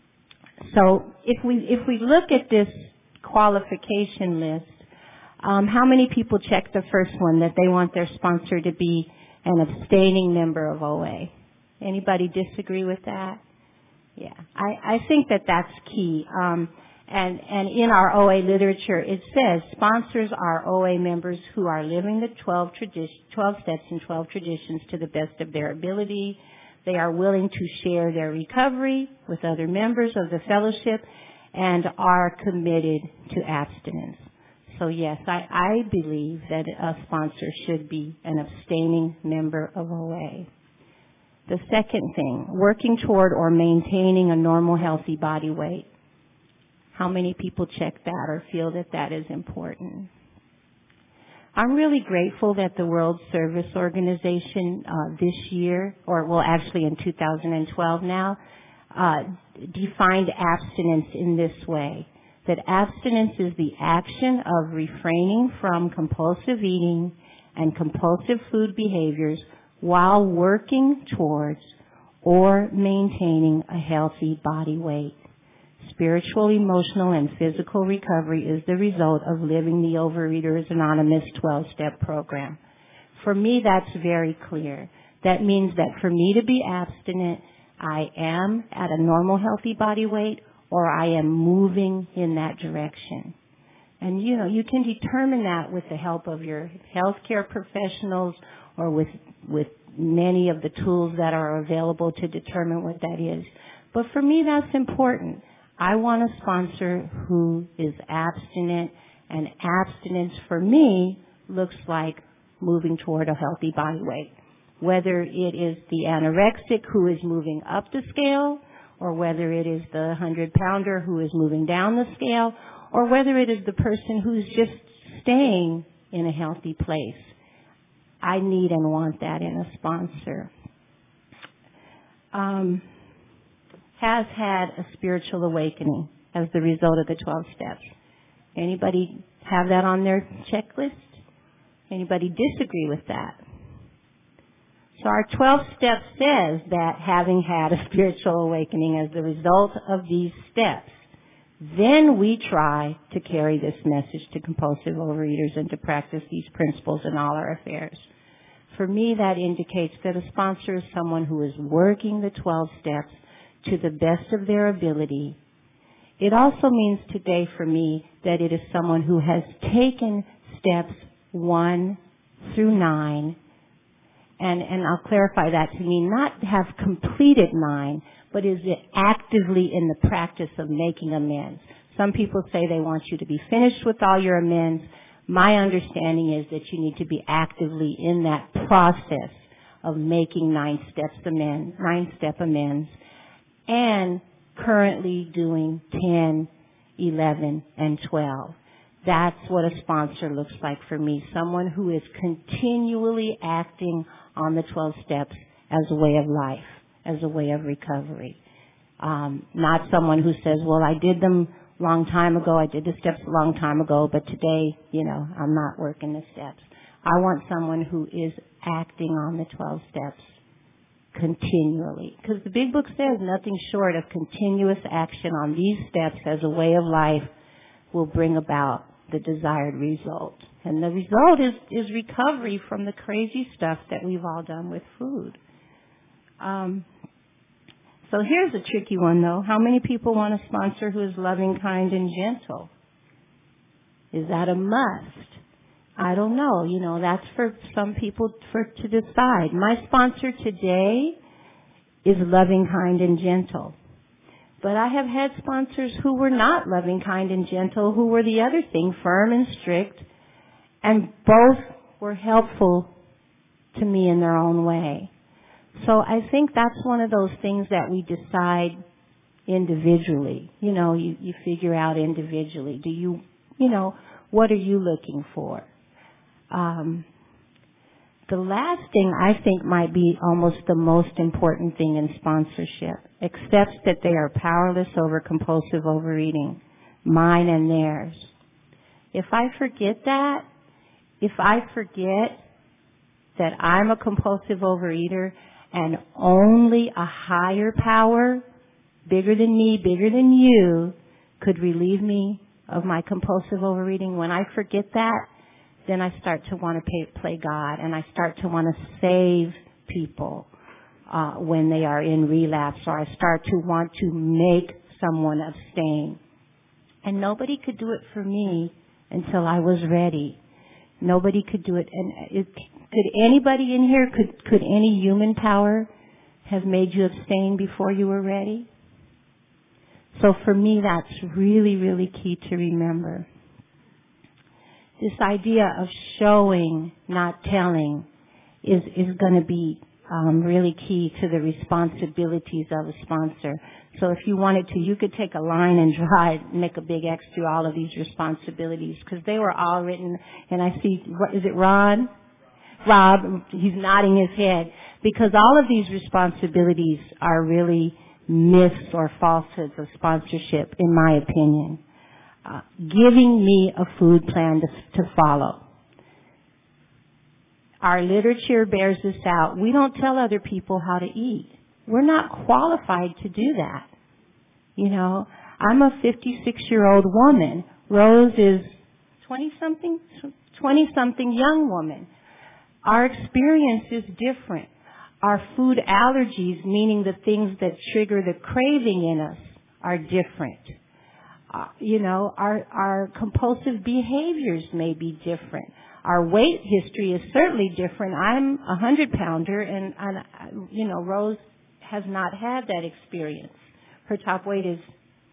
So if we look at this qualification list, how many people check the first one, that they want their sponsor to be an abstaining member of OA? Anybody disagree with that? Yeah, I think that's key. And in our OA literature, it says sponsors are OA members who are living the 12 steps and 12 traditions to the best of their ability. They are willing to share their recovery with other members of the fellowship and are committed to abstinence. So yes, I believe that a sponsor should be an abstaining member of OA. The second thing, working toward or maintaining a normal, healthy body weight. How many people check that or feel that that is important? I'm really grateful that the World Service Organization this year, actually in 2012 now, defined abstinence in this way. That abstinence is the action of refraining from compulsive eating and compulsive food behaviors while working towards or maintaining a healthy body weight. Spiritual, emotional, and physical recovery is the result of living the Overeaters Anonymous 12-step program. For me, that's very clear. That means that for me to be abstinent, I am at a normal, healthy body weight, or I am moving in that direction. And you can determine that with the help of your healthcare professionals or with many of the tools that are available to determine what that is. But for me, that's important. I want a sponsor who is abstinent, and abstinence for me looks like moving toward a healthy body weight. Whether it is the anorexic who is moving up the scale, or whether it is the 100-pounder who is moving down the scale, or whether it is the person who's just staying in a healthy place. I need and want that in a sponsor. Has had a spiritual awakening as the result of the 12 steps. Anybody have that on their checklist? Anybody disagree with that? So our 12 steps says that having had a spiritual awakening as the result of these steps, then we try to carry this message to compulsive overeaters and to practice these principles in all our affairs. For me, that indicates that a sponsor is someone who is working the 12 steps to the best of their ability. It also means today for me that it is someone who has taken steps 1 through 9, and I'll clarify that to mean not have completed 9, but is actively in the practice of making amends. Some people say they want you to be finished with all your amends. My understanding is that you need to be actively in that process of making 9-step amends, and currently doing 10, 11, and 12. That's what a sponsor looks like for me. Someone who is continually acting on the 12 steps as a way of life, as a way of recovery. Not someone who says, well, I did them a long time ago, I did the steps a long time ago, but today, I'm not working the steps. I want someone who is acting on the 12 steps continually. Because the Big Book says nothing short of continuous action on these steps as a way of life will bring about the desired result. And the result is recovery from the crazy stuff that we've all done with food. So here's a tricky one, though. How many people want a sponsor who is loving, kind, and gentle? Is that a must? I don't know. That's for some people to decide. My sponsor today is loving, kind, and gentle. But I have had sponsors who were not loving, kind, and gentle, who were the other thing, firm and strict, and both were helpful to me in their own way. So I think that's one of those things that we decide individually. You figure out individually. What are you looking for? The last thing I think might be almost the most important thing in sponsorship, accepts that they are powerless over compulsive overeating, mine and theirs. If I forget that I'm a compulsive overeater and only a higher power, bigger than me, bigger than you, could relieve me of my compulsive overeating, when I forget that, then I start to want to play God, and I start to want to save people when they are in relapse, or I start to want to make someone abstain. And nobody could do it for me until I was ready. Nobody could do it. And could anybody in here, could any human power have made you abstain before you were ready? So for me, that's really, really key to remember. This idea of showing, not telling, is going to be really key to the responsibilities of a sponsor. So if you wanted to, you could take a line and draw it, make a big X through all of these responsibilities, because they were all written. And I see, is it Ron? Rob, he's nodding his head, because all of these responsibilities are really myths or falsehoods of sponsorship, in my opinion. Giving me a food plan to follow. Our literature bears this out. We don't tell other people how to eat. We're not qualified to do that. I'm a 56-year-old woman. Rose is 20-something young woman. Our experience is different. Our food allergies, meaning the things that trigger the craving in us, are different. Our compulsive behaviors may be different. Our weight history is certainly different. I'm a 100-pounder, and Rose has not had that experience. Her top weight is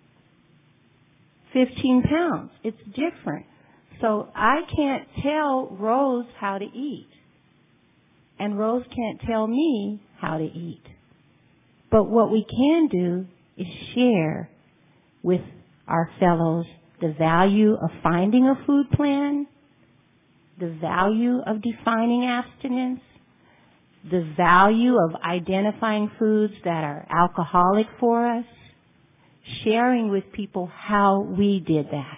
15 pounds. It's different. So I can't tell Rose how to eat, and Rose can't tell me how to eat. But what we can do is share with our fellows the value of finding a food plan, the value of defining abstinence, the value of identifying foods that are alcoholic for us, sharing with people how we did that.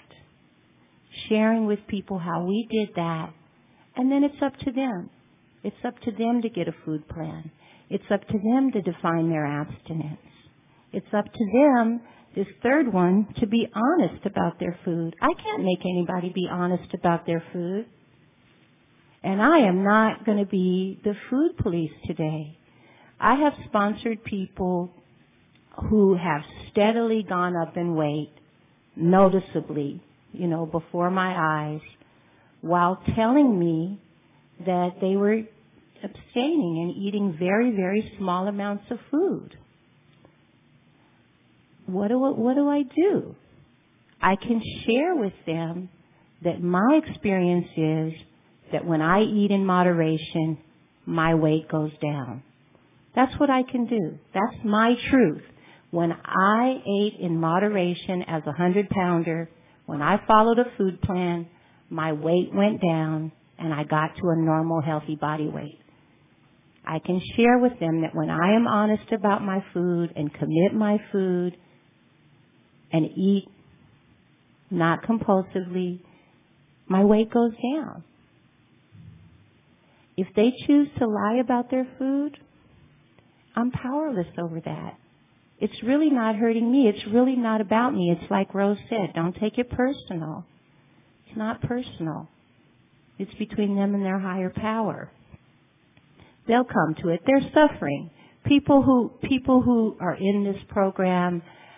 And then it's up to them. It's up to them to get a food plan. It's up to them to define their abstinence. It's up to them, this third one, to be honest about their food. I can't make anybody be honest about their food. And I am not going to be the food police today. I have sponsored people who have steadily gone up in weight, noticeably, before my eyes, while telling me that they were abstaining and eating very, very small amounts of food. What do I do? I can share with them that my experience is that when I eat in moderation, my weight goes down. That's what I can do. That's my truth. When I ate in moderation as a 100-pounder, when I followed a food plan, my weight went down and I got to a normal, healthy body weight. I can share with them that when I am honest about my food and commit my food and eat not compulsively, my weight goes down. If they choose to lie about their food, I'm powerless over that. It's really not hurting me. It's really not about me. It's like Rose said, don't take it personal. It's not personal. It's between them and their higher power. They'll come to it. They're suffering. People who are in this program,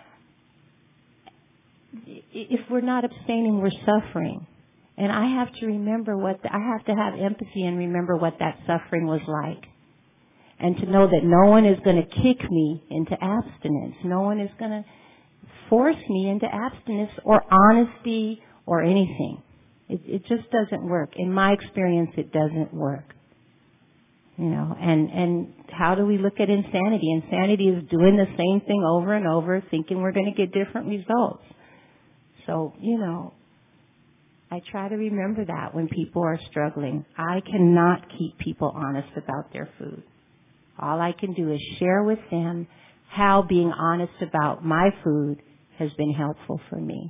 if we're not abstaining, we're suffering. And I have to remember I have to have empathy and remember what that suffering was like. And to know that no one is going to kick me into abstinence. No one is going to force me into abstinence or honesty or anything. It just doesn't work. In my experience, it doesn't work. You know, and how do we look at insanity? Insanity is doing the same thing over and over, thinking we're going to get different results. So, you know, I try to remember that when people are struggling. I cannot keep people honest about their food. All I can do is share with them how being honest about my food has been helpful for me.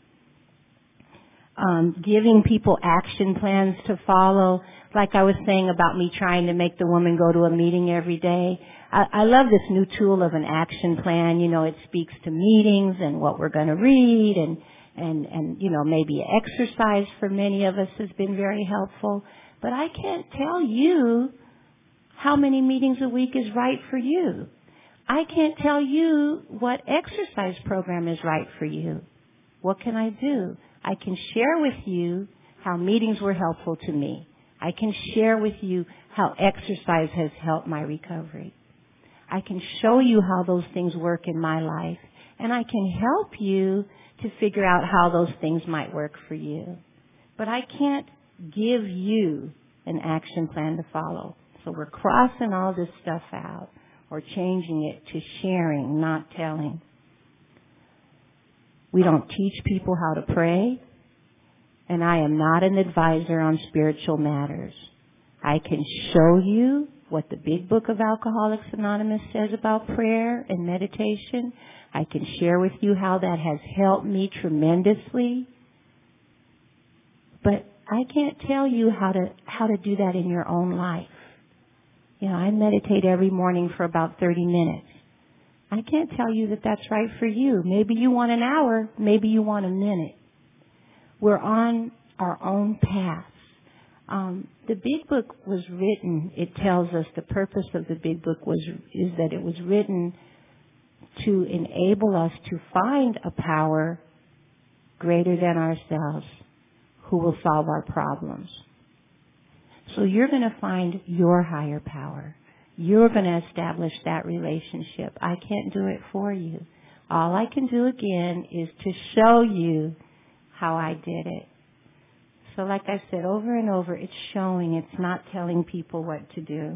Giving people action plans to follow, like I was saying about me trying to make the woman go to a meeting every day. I love this new tool of an action plan. You know, it speaks to meetings and what we're going to read and, you know, maybe exercise for many of us has been very helpful. But I can't tell you how many meetings a week is right for you. I can't tell you what exercise program is right for you. What can I do? I can share with you how meetings were helpful to me. I can share with you how exercise has helped my recovery. I can show you how those things work in my life, and I can help you to figure out how those things might work for you. But I can't give you an action plan to follow. So we're crossing all this stuff out or changing it to sharing, not telling. We don't teach people how to pray, and I am not an advisor on spiritual matters. I can show you what the Big Book of Alcoholics Anonymous says about prayer and meditation. I can share with you how that has helped me tremendously. But I can't tell you how to do that in your own life. You know, I meditate every morning for about 30 minutes. I can't tell you that that's right for you. Maybe you want an hour, maybe you want a minute. We're on our own path. The Big Book was written, it tells us the purpose of the Big Book is that it was written to enable us to find a power greater than ourselves who will solve our problems. So you're going to find your higher power. You're going to establish that relationship. I can't do it for you. All I can do again is to show you how I did it. So like I said, over and over, it's showing. It's not telling people what to do.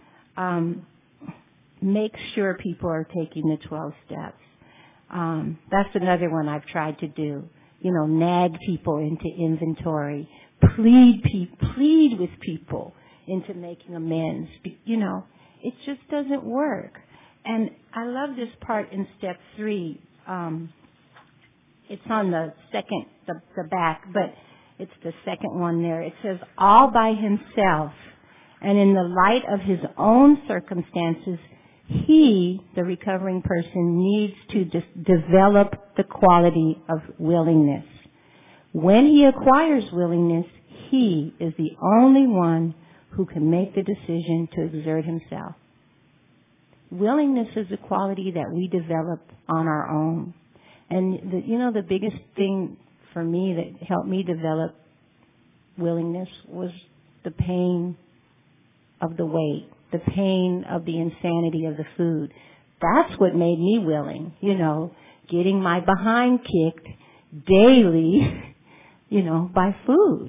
Make sure people are taking the 12 steps. That's another one I've tried to do. You know, nag people into inventory. Plead with people into making amends. You know, it just doesn't work. And I love this part in step 3. It's on the second, the back, but it's the second one there. It says, all by himself and in the light of his own circumstances, he, the recovering person, needs to develop the quality of willingness. When he acquires willingness, he is the only one who can make the decision to exert himself. Willingness is a quality that we develop on our own. And the biggest thing for me that helped me develop willingness was the pain of the weight, the pain of the insanity of the food. That's what made me willing, getting my behind kicked daily, by food.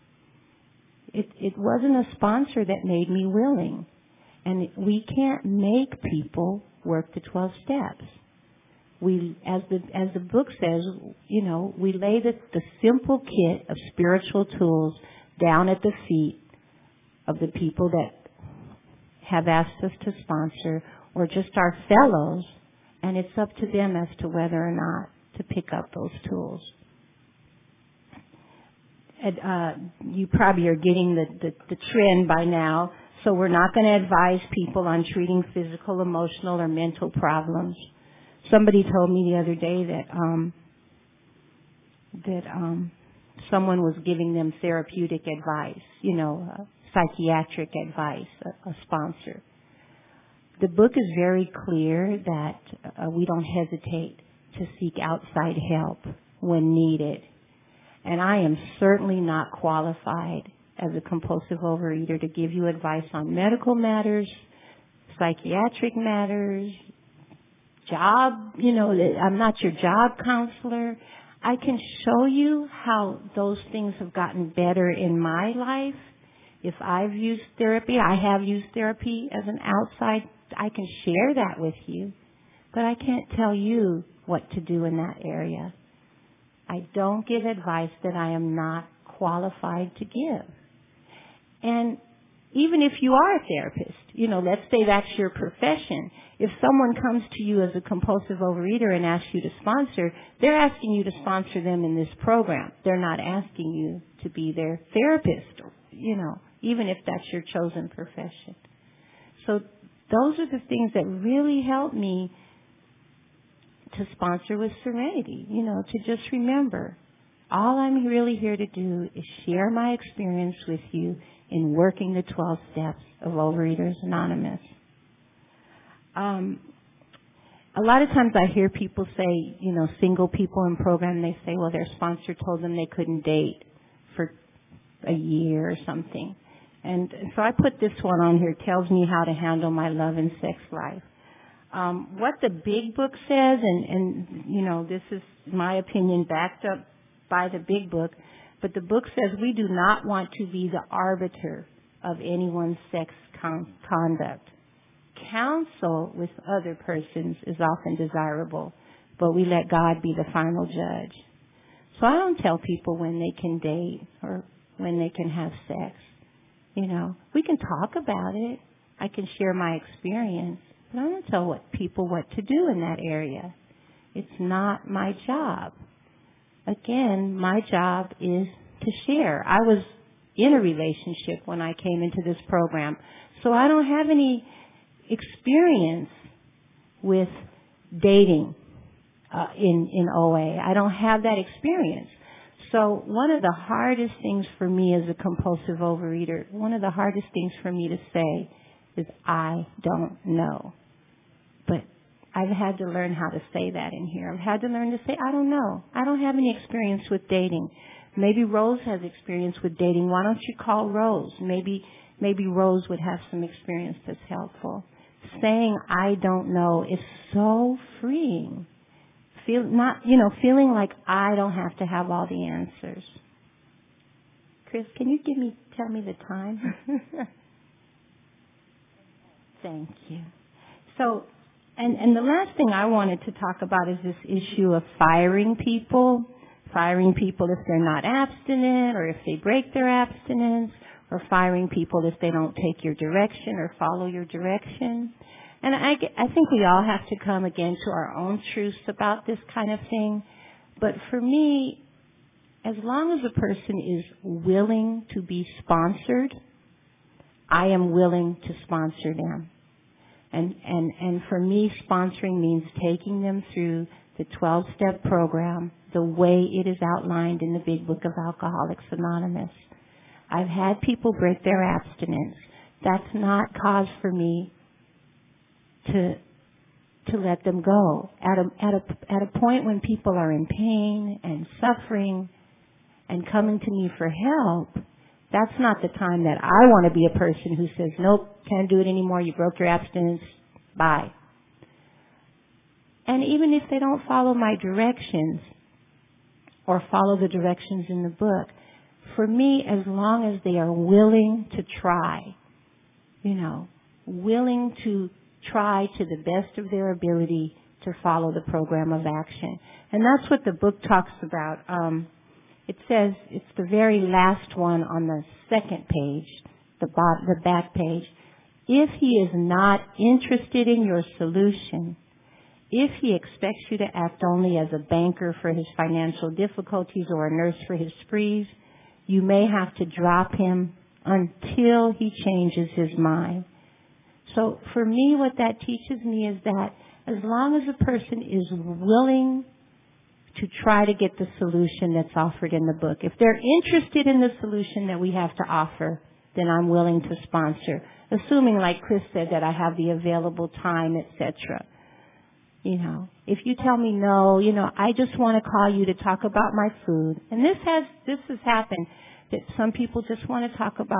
It wasn't a sponsor that made me willing. And we can't make people work the 12 steps. We, as the book says, we lay the simple kit of spiritual tools down at the feet of the people that have asked us to sponsor, or just our fellows, and it's up to them as to whether or not to pick up those tools. You probably are getting the trend by now, so we're not going to advise people on treating physical, emotional, or mental problems. Somebody told me the other day that someone was giving them therapeutic advice, psychiatric advice, a sponsor. The book is very clear that we don't hesitate to seek outside help when needed. And I am certainly not qualified as a compulsive overeater to give you advice on medical matters, psychiatric matters, job, I'm not your job counselor. I can show you how those things have gotten better in my life. If I've used therapy, I have used therapy as an outside, I can share that with you. But I can't tell you what to do in that area. I don't give advice that I am not qualified to give. And even if you are a therapist, let's say that's your profession. If someone comes to you as a compulsive overeater and asks you to sponsor, they're asking you to sponsor them in this program. They're not asking you to be their therapist, even if that's your chosen profession. So those are the things that really help me to sponsor with serenity, to just remember, all I'm really here to do is share my experience with you in working the 12 steps of Overeaters Anonymous. A lot of times I hear people say, single people in program, they say, well, their sponsor told them they couldn't date for a year or something. And so I put this one on here, tells me how to handle my love and sex life. What the big book says, and this is my opinion backed up by the big book, but the book says we do not want to be the arbiter of anyone's sex conduct. Counsel with other persons is often desirable, but we let God be the final judge. So I don't tell people when they can date or when they can have sex. We can talk about it. I can share my experience, but I don't tell people what to do in that area. It's not my job. Again, my job is to share. I was in a relationship when I came into this program, so I don't have any experience with dating in OA. I don't have that experience. So one of the hardest things for me as a compulsive overeater, one of the hardest things for me to say is I don't know. But I've had to learn how to say that in here. I've had to learn to say, I don't know. I don't have any experience with dating. Maybe Rose has experience with dating. Why don't you call Rose? Maybe Rose would have some experience that's helpful. Saying I don't know is so freeing. Feeling like I don't have to have all the answers. Chris, can you tell me the time? Thank you. So, and the last thing I wanted to talk about is this issue of firing people if they're not abstinent or if they break their abstinence, or firing people if they don't take your direction or follow your direction. And I think we all have to come again to our own truths about this kind of thing. But for me, as long as a person is willing to be sponsored, I am willing to sponsor them. And for me, sponsoring means taking them through the 12-step program the way it is outlined in the Big Book of Alcoholics Anonymous. I've had people break their abstinence. That's not cause for me to let them go. At a point when people are in pain and suffering and coming to me for help, that's not the time that I want to be a person who says, nope, can't do it anymore, you broke your abstinence, bye. And even if they don't follow my directions or follow the directions in the book, for me, as long as they are willing to try, willing to try to the best of their ability to follow the program of action. And that's what the book talks about. It says, it's the very last one on the second page, the back page. If he is not interested in your solution, if he expects you to act only as a banker for his financial difficulties or a nurse for his sprees, you may have to drop him until he changes his mind. So for me, what that teaches me is that as long as a person is willing to try to get the solution that's offered in the book, if they're interested in the solution that we have to offer, then I'm willing to sponsor, assuming, like Chris said, that I have the available time, etc. If you tell me no, I just want to call you to talk about my food. And this has happened, that some people just want to talk about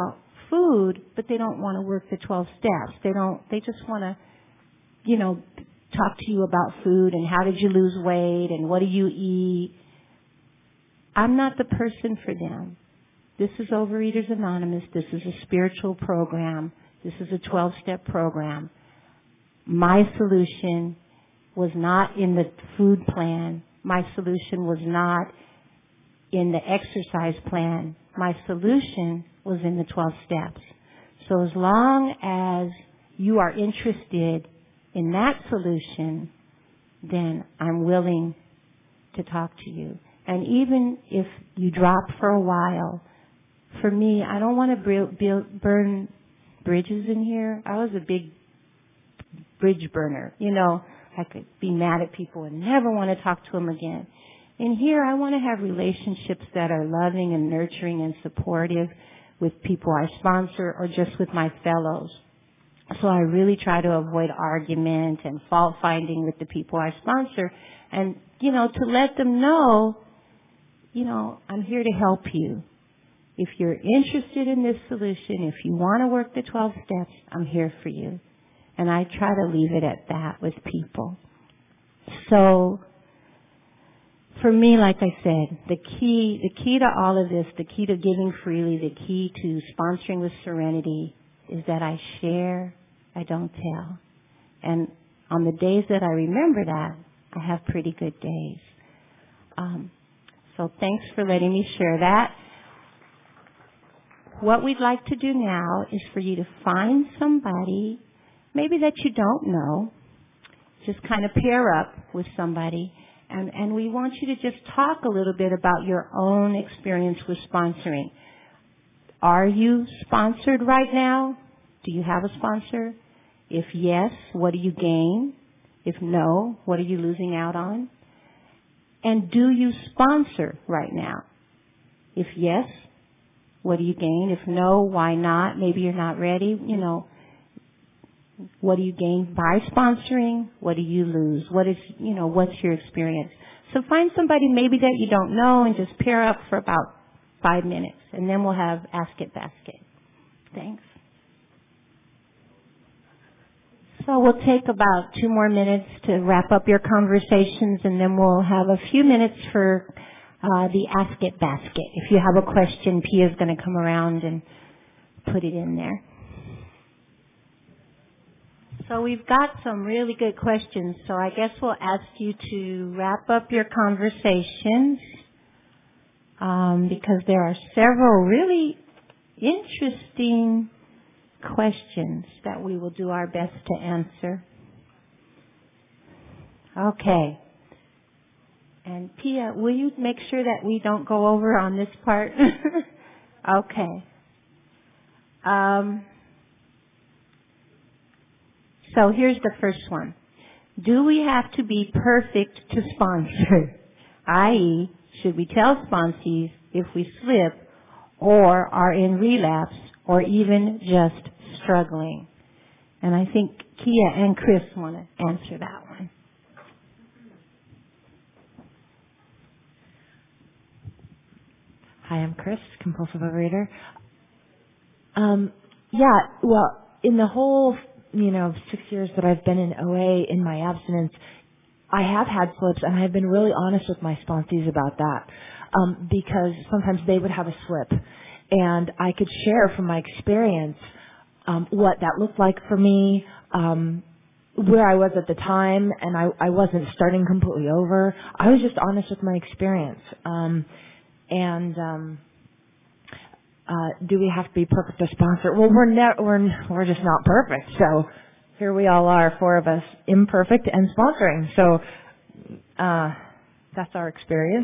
food, but they don't want to work the 12 steps. They just want to, talk to you about food and how did you lose weight and what do you eat. I'm not the person for them. This is Overeaters Anonymous. This is a spiritual program. This is a 12-step program. My solution was not in the food plan. My solution was not in the exercise plan. My solution was in the 12 steps. So as long as you are interested in that solution, then I'm willing to talk to you. And even if you drop for a while, for me, I don't want to burn bridges in here. I was a big bridge burner. I could be mad at people and never want to talk to them again. In here, I want to have relationships that are loving and nurturing and supportive with people I sponsor or just with my fellows. So I really try to avoid argument and fault finding with the people I sponsor and, to let them know, I'm here to help you. If you're interested in this solution, if you want to work the 12 steps, I'm here for you. And I try to leave it at that with people. So for me, like I said, the key to all of this, the key to giving freely, the key to sponsoring with serenity is that I share, I don't tell. And on the days that I remember that, I have pretty good days. So thanks for letting me share that. What we'd like to do now is for you to find somebody, maybe that you don't know, just kind of pair up with somebody, and we want you to just talk a little bit about your own experience with sponsoring. Are you sponsored right now? Do you have a sponsor? If yes, what do you gain? If no, what are you losing out on? And do you sponsor right now? If yes, what do you gain? If no, why not? Maybe you're not ready. What do you gain by sponsoring? What do you lose? What's your experience? So find somebody maybe that you don't know and just pair up for about 5 minutes. And then we'll have Ask It Basket. Thanks. So we'll take about 2 more minutes to wrap up your conversations, and then we'll have a few minutes for the Ask It Basket. If you have a question, Pia's going to come around and put it in there. So we've got some really good questions, so I guess we'll ask you to wrap up your conversations because there are several really interesting questions that we will do our best to answer. Okay. And Pia, will you make sure that we don't go over on this part? Okay. So here's the first one. Do we have to be perfect to sponsor? I.e., should we tell sponsees if we slip or are in relapse or even just struggling? And I think Kia and Chris want to answer that one. Hi, I'm Chris, compulsive overeater. Well, in the whole 6 years that I've been in OA in my abstinence, I have had slips, and I've been really honest with my sponsees about that because sometimes they would have a slip, and I could share from my experience what that looked like for me, where I was at the time, and I wasn't starting completely over. I was just honest with my experience. Do we have to be perfect to sponsor? Well, we're just not perfect. So here we all are, 4 of us, imperfect and sponsoring. So that's our experience.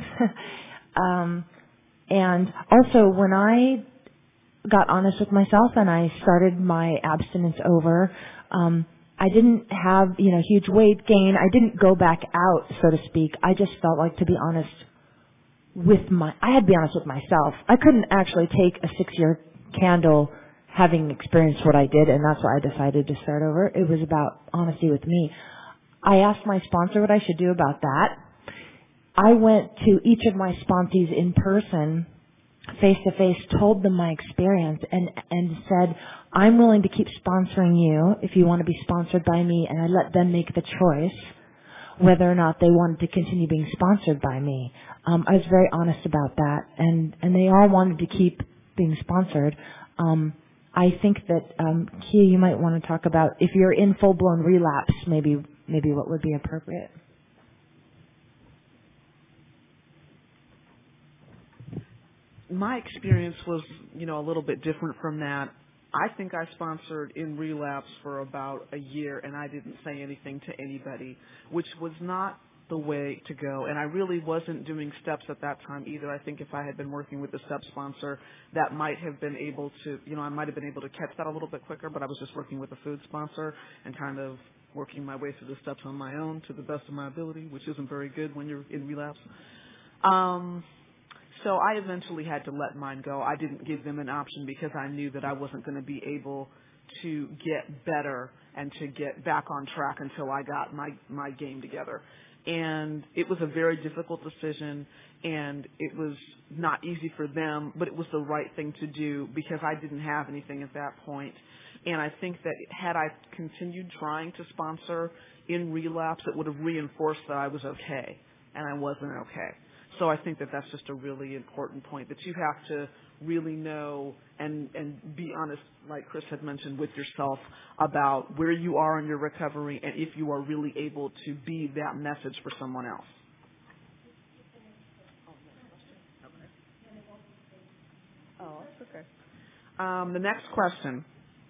And also, when I got honest with myself and I started my abstinence over, I didn't have huge weight gain. I didn't go back out, so to speak. I just felt like, to be honest, I had to be honest with myself. I couldn't actually take a 6-year candle having experienced what I did, and that's why I decided to start over. It was about honesty with me. I asked my sponsor what I should do about that. I went to each of my sponsees in person face to face, told them my experience and said, I'm willing to keep sponsoring you if you want to be sponsored by me, and I let them make the choice whether or not they wanted to continue being sponsored by me. I was very honest about that, and they all wanted to keep being sponsored. I think that, Kia, you might want to talk about if you're in full-blown relapse, maybe what would be appropriate. My experience was, a little bit different from that. I think I sponsored in relapse for about a year, and I didn't say anything to anybody, which was not the way to go. And I really wasn't doing steps at that time either. I think if I had been working with a step sponsor, that might have been able to, I might have been able to catch that a little bit quicker, but I was just working with a food sponsor and kind of working my way through the steps on my own to the best of my ability, which isn't very good when you're in relapse. So I eventually had to let mine go. I didn't give them an option because I knew that I wasn't going to be able to get better and to get back on track until I got my game together. And it was a very difficult decision, and it was not easy for them, but it was the right thing to do because I didn't have anything at that point. And I think that had I continued trying to sponsor in relapse, it would have reinforced that I was okay, and I wasn't okay. So I think that that's just a really important point, that you have to really know and be honest, like Chris had mentioned, with yourself about where you are in your recovery and if you are really able to be that message for someone else. Oh, that's okay. The next question.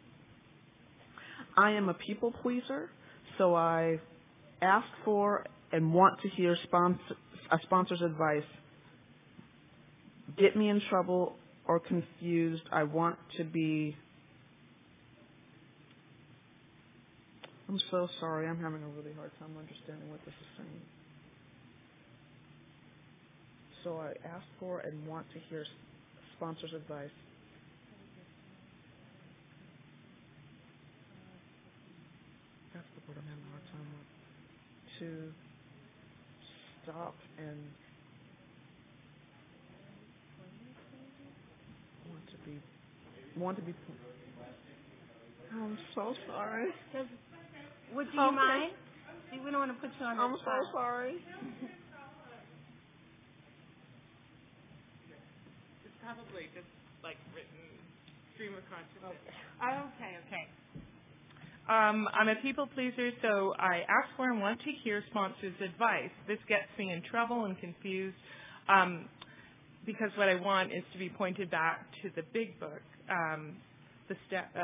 I am a people pleaser, so I ask for and want to hear a sponsor's advice. Get me in trouble or confused. I want to be... I'm so sorry. I'm having a really hard time understanding what this is saying. So I ask for and want to hear sponsor's advice. That's the word I'm having a hard time with. To stop and want to be. I'm so sorry. Would you mind? We don't want to put you on the spot. I'm so sorry. It's probably just like written stream of consciousness. Okay. I'm a people pleaser, so I ask for and want to hear sponsors' advice. This gets me in trouble and confused because what I want is to be pointed back to the big book, the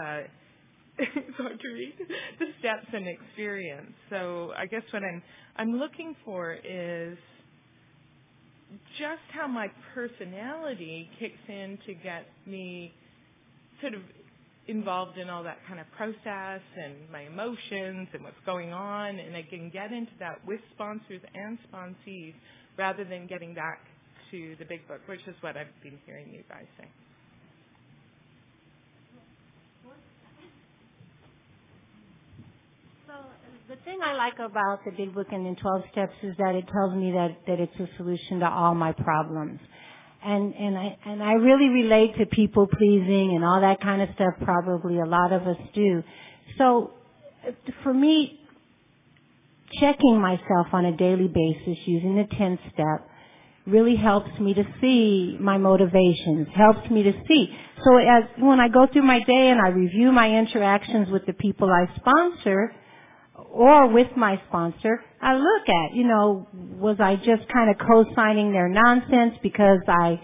steps and experience. So I guess what I'm looking for is just how my personality kicks in to get me sort of involved in all that kind of process and my emotions and what's going on, and I can get into that with sponsors and sponsees rather than getting back to the big book, which is what I've been hearing you guys say. So the thing I like about the Big Book and in 12 Steps is that it tells me that it's a solution to all my problems. And I really relate to people pleasing and all that kind of stuff. Probably a lot of us do. So for me, checking myself on a daily basis using the 10th step really helps me to see my motivations, helps me to see. So when I go through my day and I review my interactions with the people I sponsor or with my sponsor, I look at, was I just kind of co-signing their nonsense because I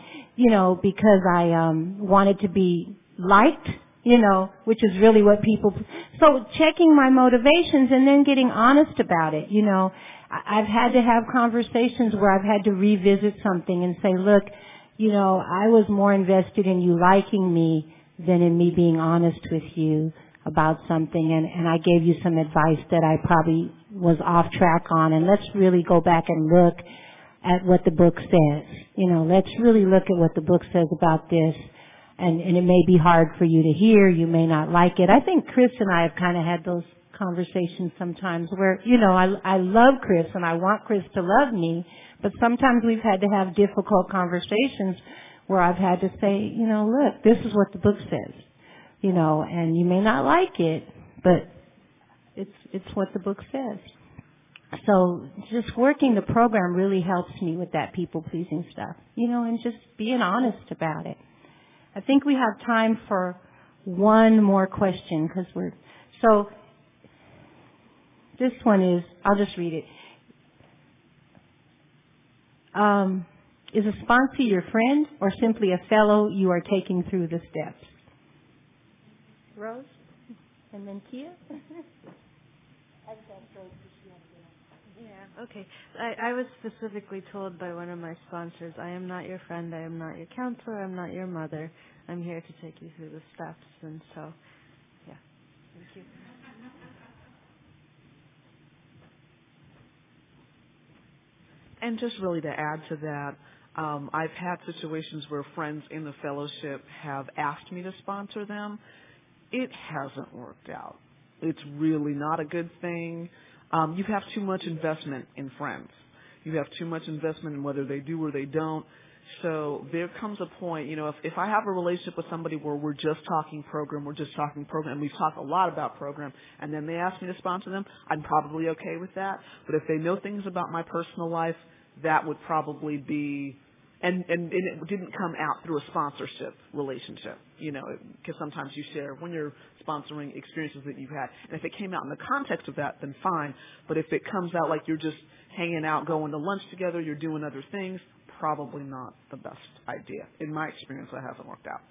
wanted to be liked, which is really what people, so checking my motivations and then getting honest about it, I've had to have conversations where I've had to revisit something and say, look, I was more invested in you liking me than in me being honest with you about something, and I gave you some advice that I probably was off track on, and let's really go back and look at what the book says. Let's really look at what the book says about this, and it may be hard for you to hear, you may not like it. I think Chris and I have kind of had those conversations sometimes where, I love Chris and I want Chris to love me, but sometimes we've had to have difficult conversations where I've had to say, look, this is what the book says, and you may not like it, but it's what the book says. So just working the program really helps me with that people-pleasing stuff, and just being honest about it. I think we have time for one more question so this one is, I'll just read it. Is a sponsor your friend or simply a fellow you are taking through the steps? Rose? And then Kia? Yeah, okay. I was specifically told by one of my sponsors, I am not your friend, I am not your counselor, I'm not your mother. I'm here to take you through the steps. And so, yeah. Thank you. And just really to add to that, I've had situations where friends in the fellowship have asked me to sponsor them. It hasn't worked out. It's really not a good thing. You have too much investment in friends. You have too much investment in whether they do or they don't. So there comes a point, if I have a relationship with somebody where we're just talking program, and we've talked a lot about program, and then they ask me to sponsor them, I'm probably okay with that. But if they know things about my personal life, that would probably be, and it didn't come out through a sponsorship relationship, because sometimes you share when you're sponsoring experiences that you've had. And if it came out in the context of that, then fine. But if it comes out like you're just hanging out, going to lunch together, you're doing other things, probably not the best idea. In my experience, that hasn't worked out.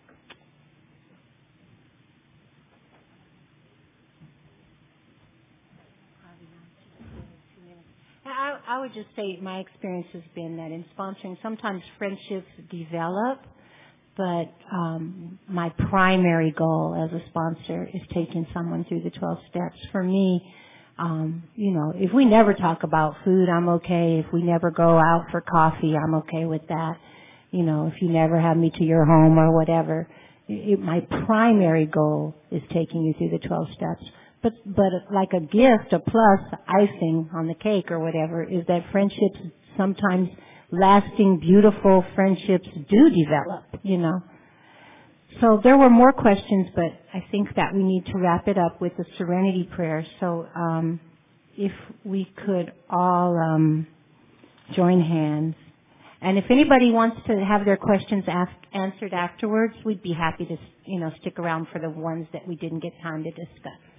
I would just say my experience has been that in sponsoring, sometimes friendships develop, but my primary goal as a sponsor is taking someone through the 12 steps. For me, if we never talk about food, I'm okay. If we never go out for coffee, I'm okay with that. If you never have me to your home or whatever, my primary goal is taking you through the 12 steps. But like a gift, a plus, icing on the cake or whatever, is that friendships, sometimes lasting, beautiful friendships do develop, So there were more questions, but I think that we need to wrap it up with the serenity prayer. So if we could all join hands. And if anybody wants to have their questions answered afterwards, we'd be happy to, stick around for the ones that we didn't get time to discuss.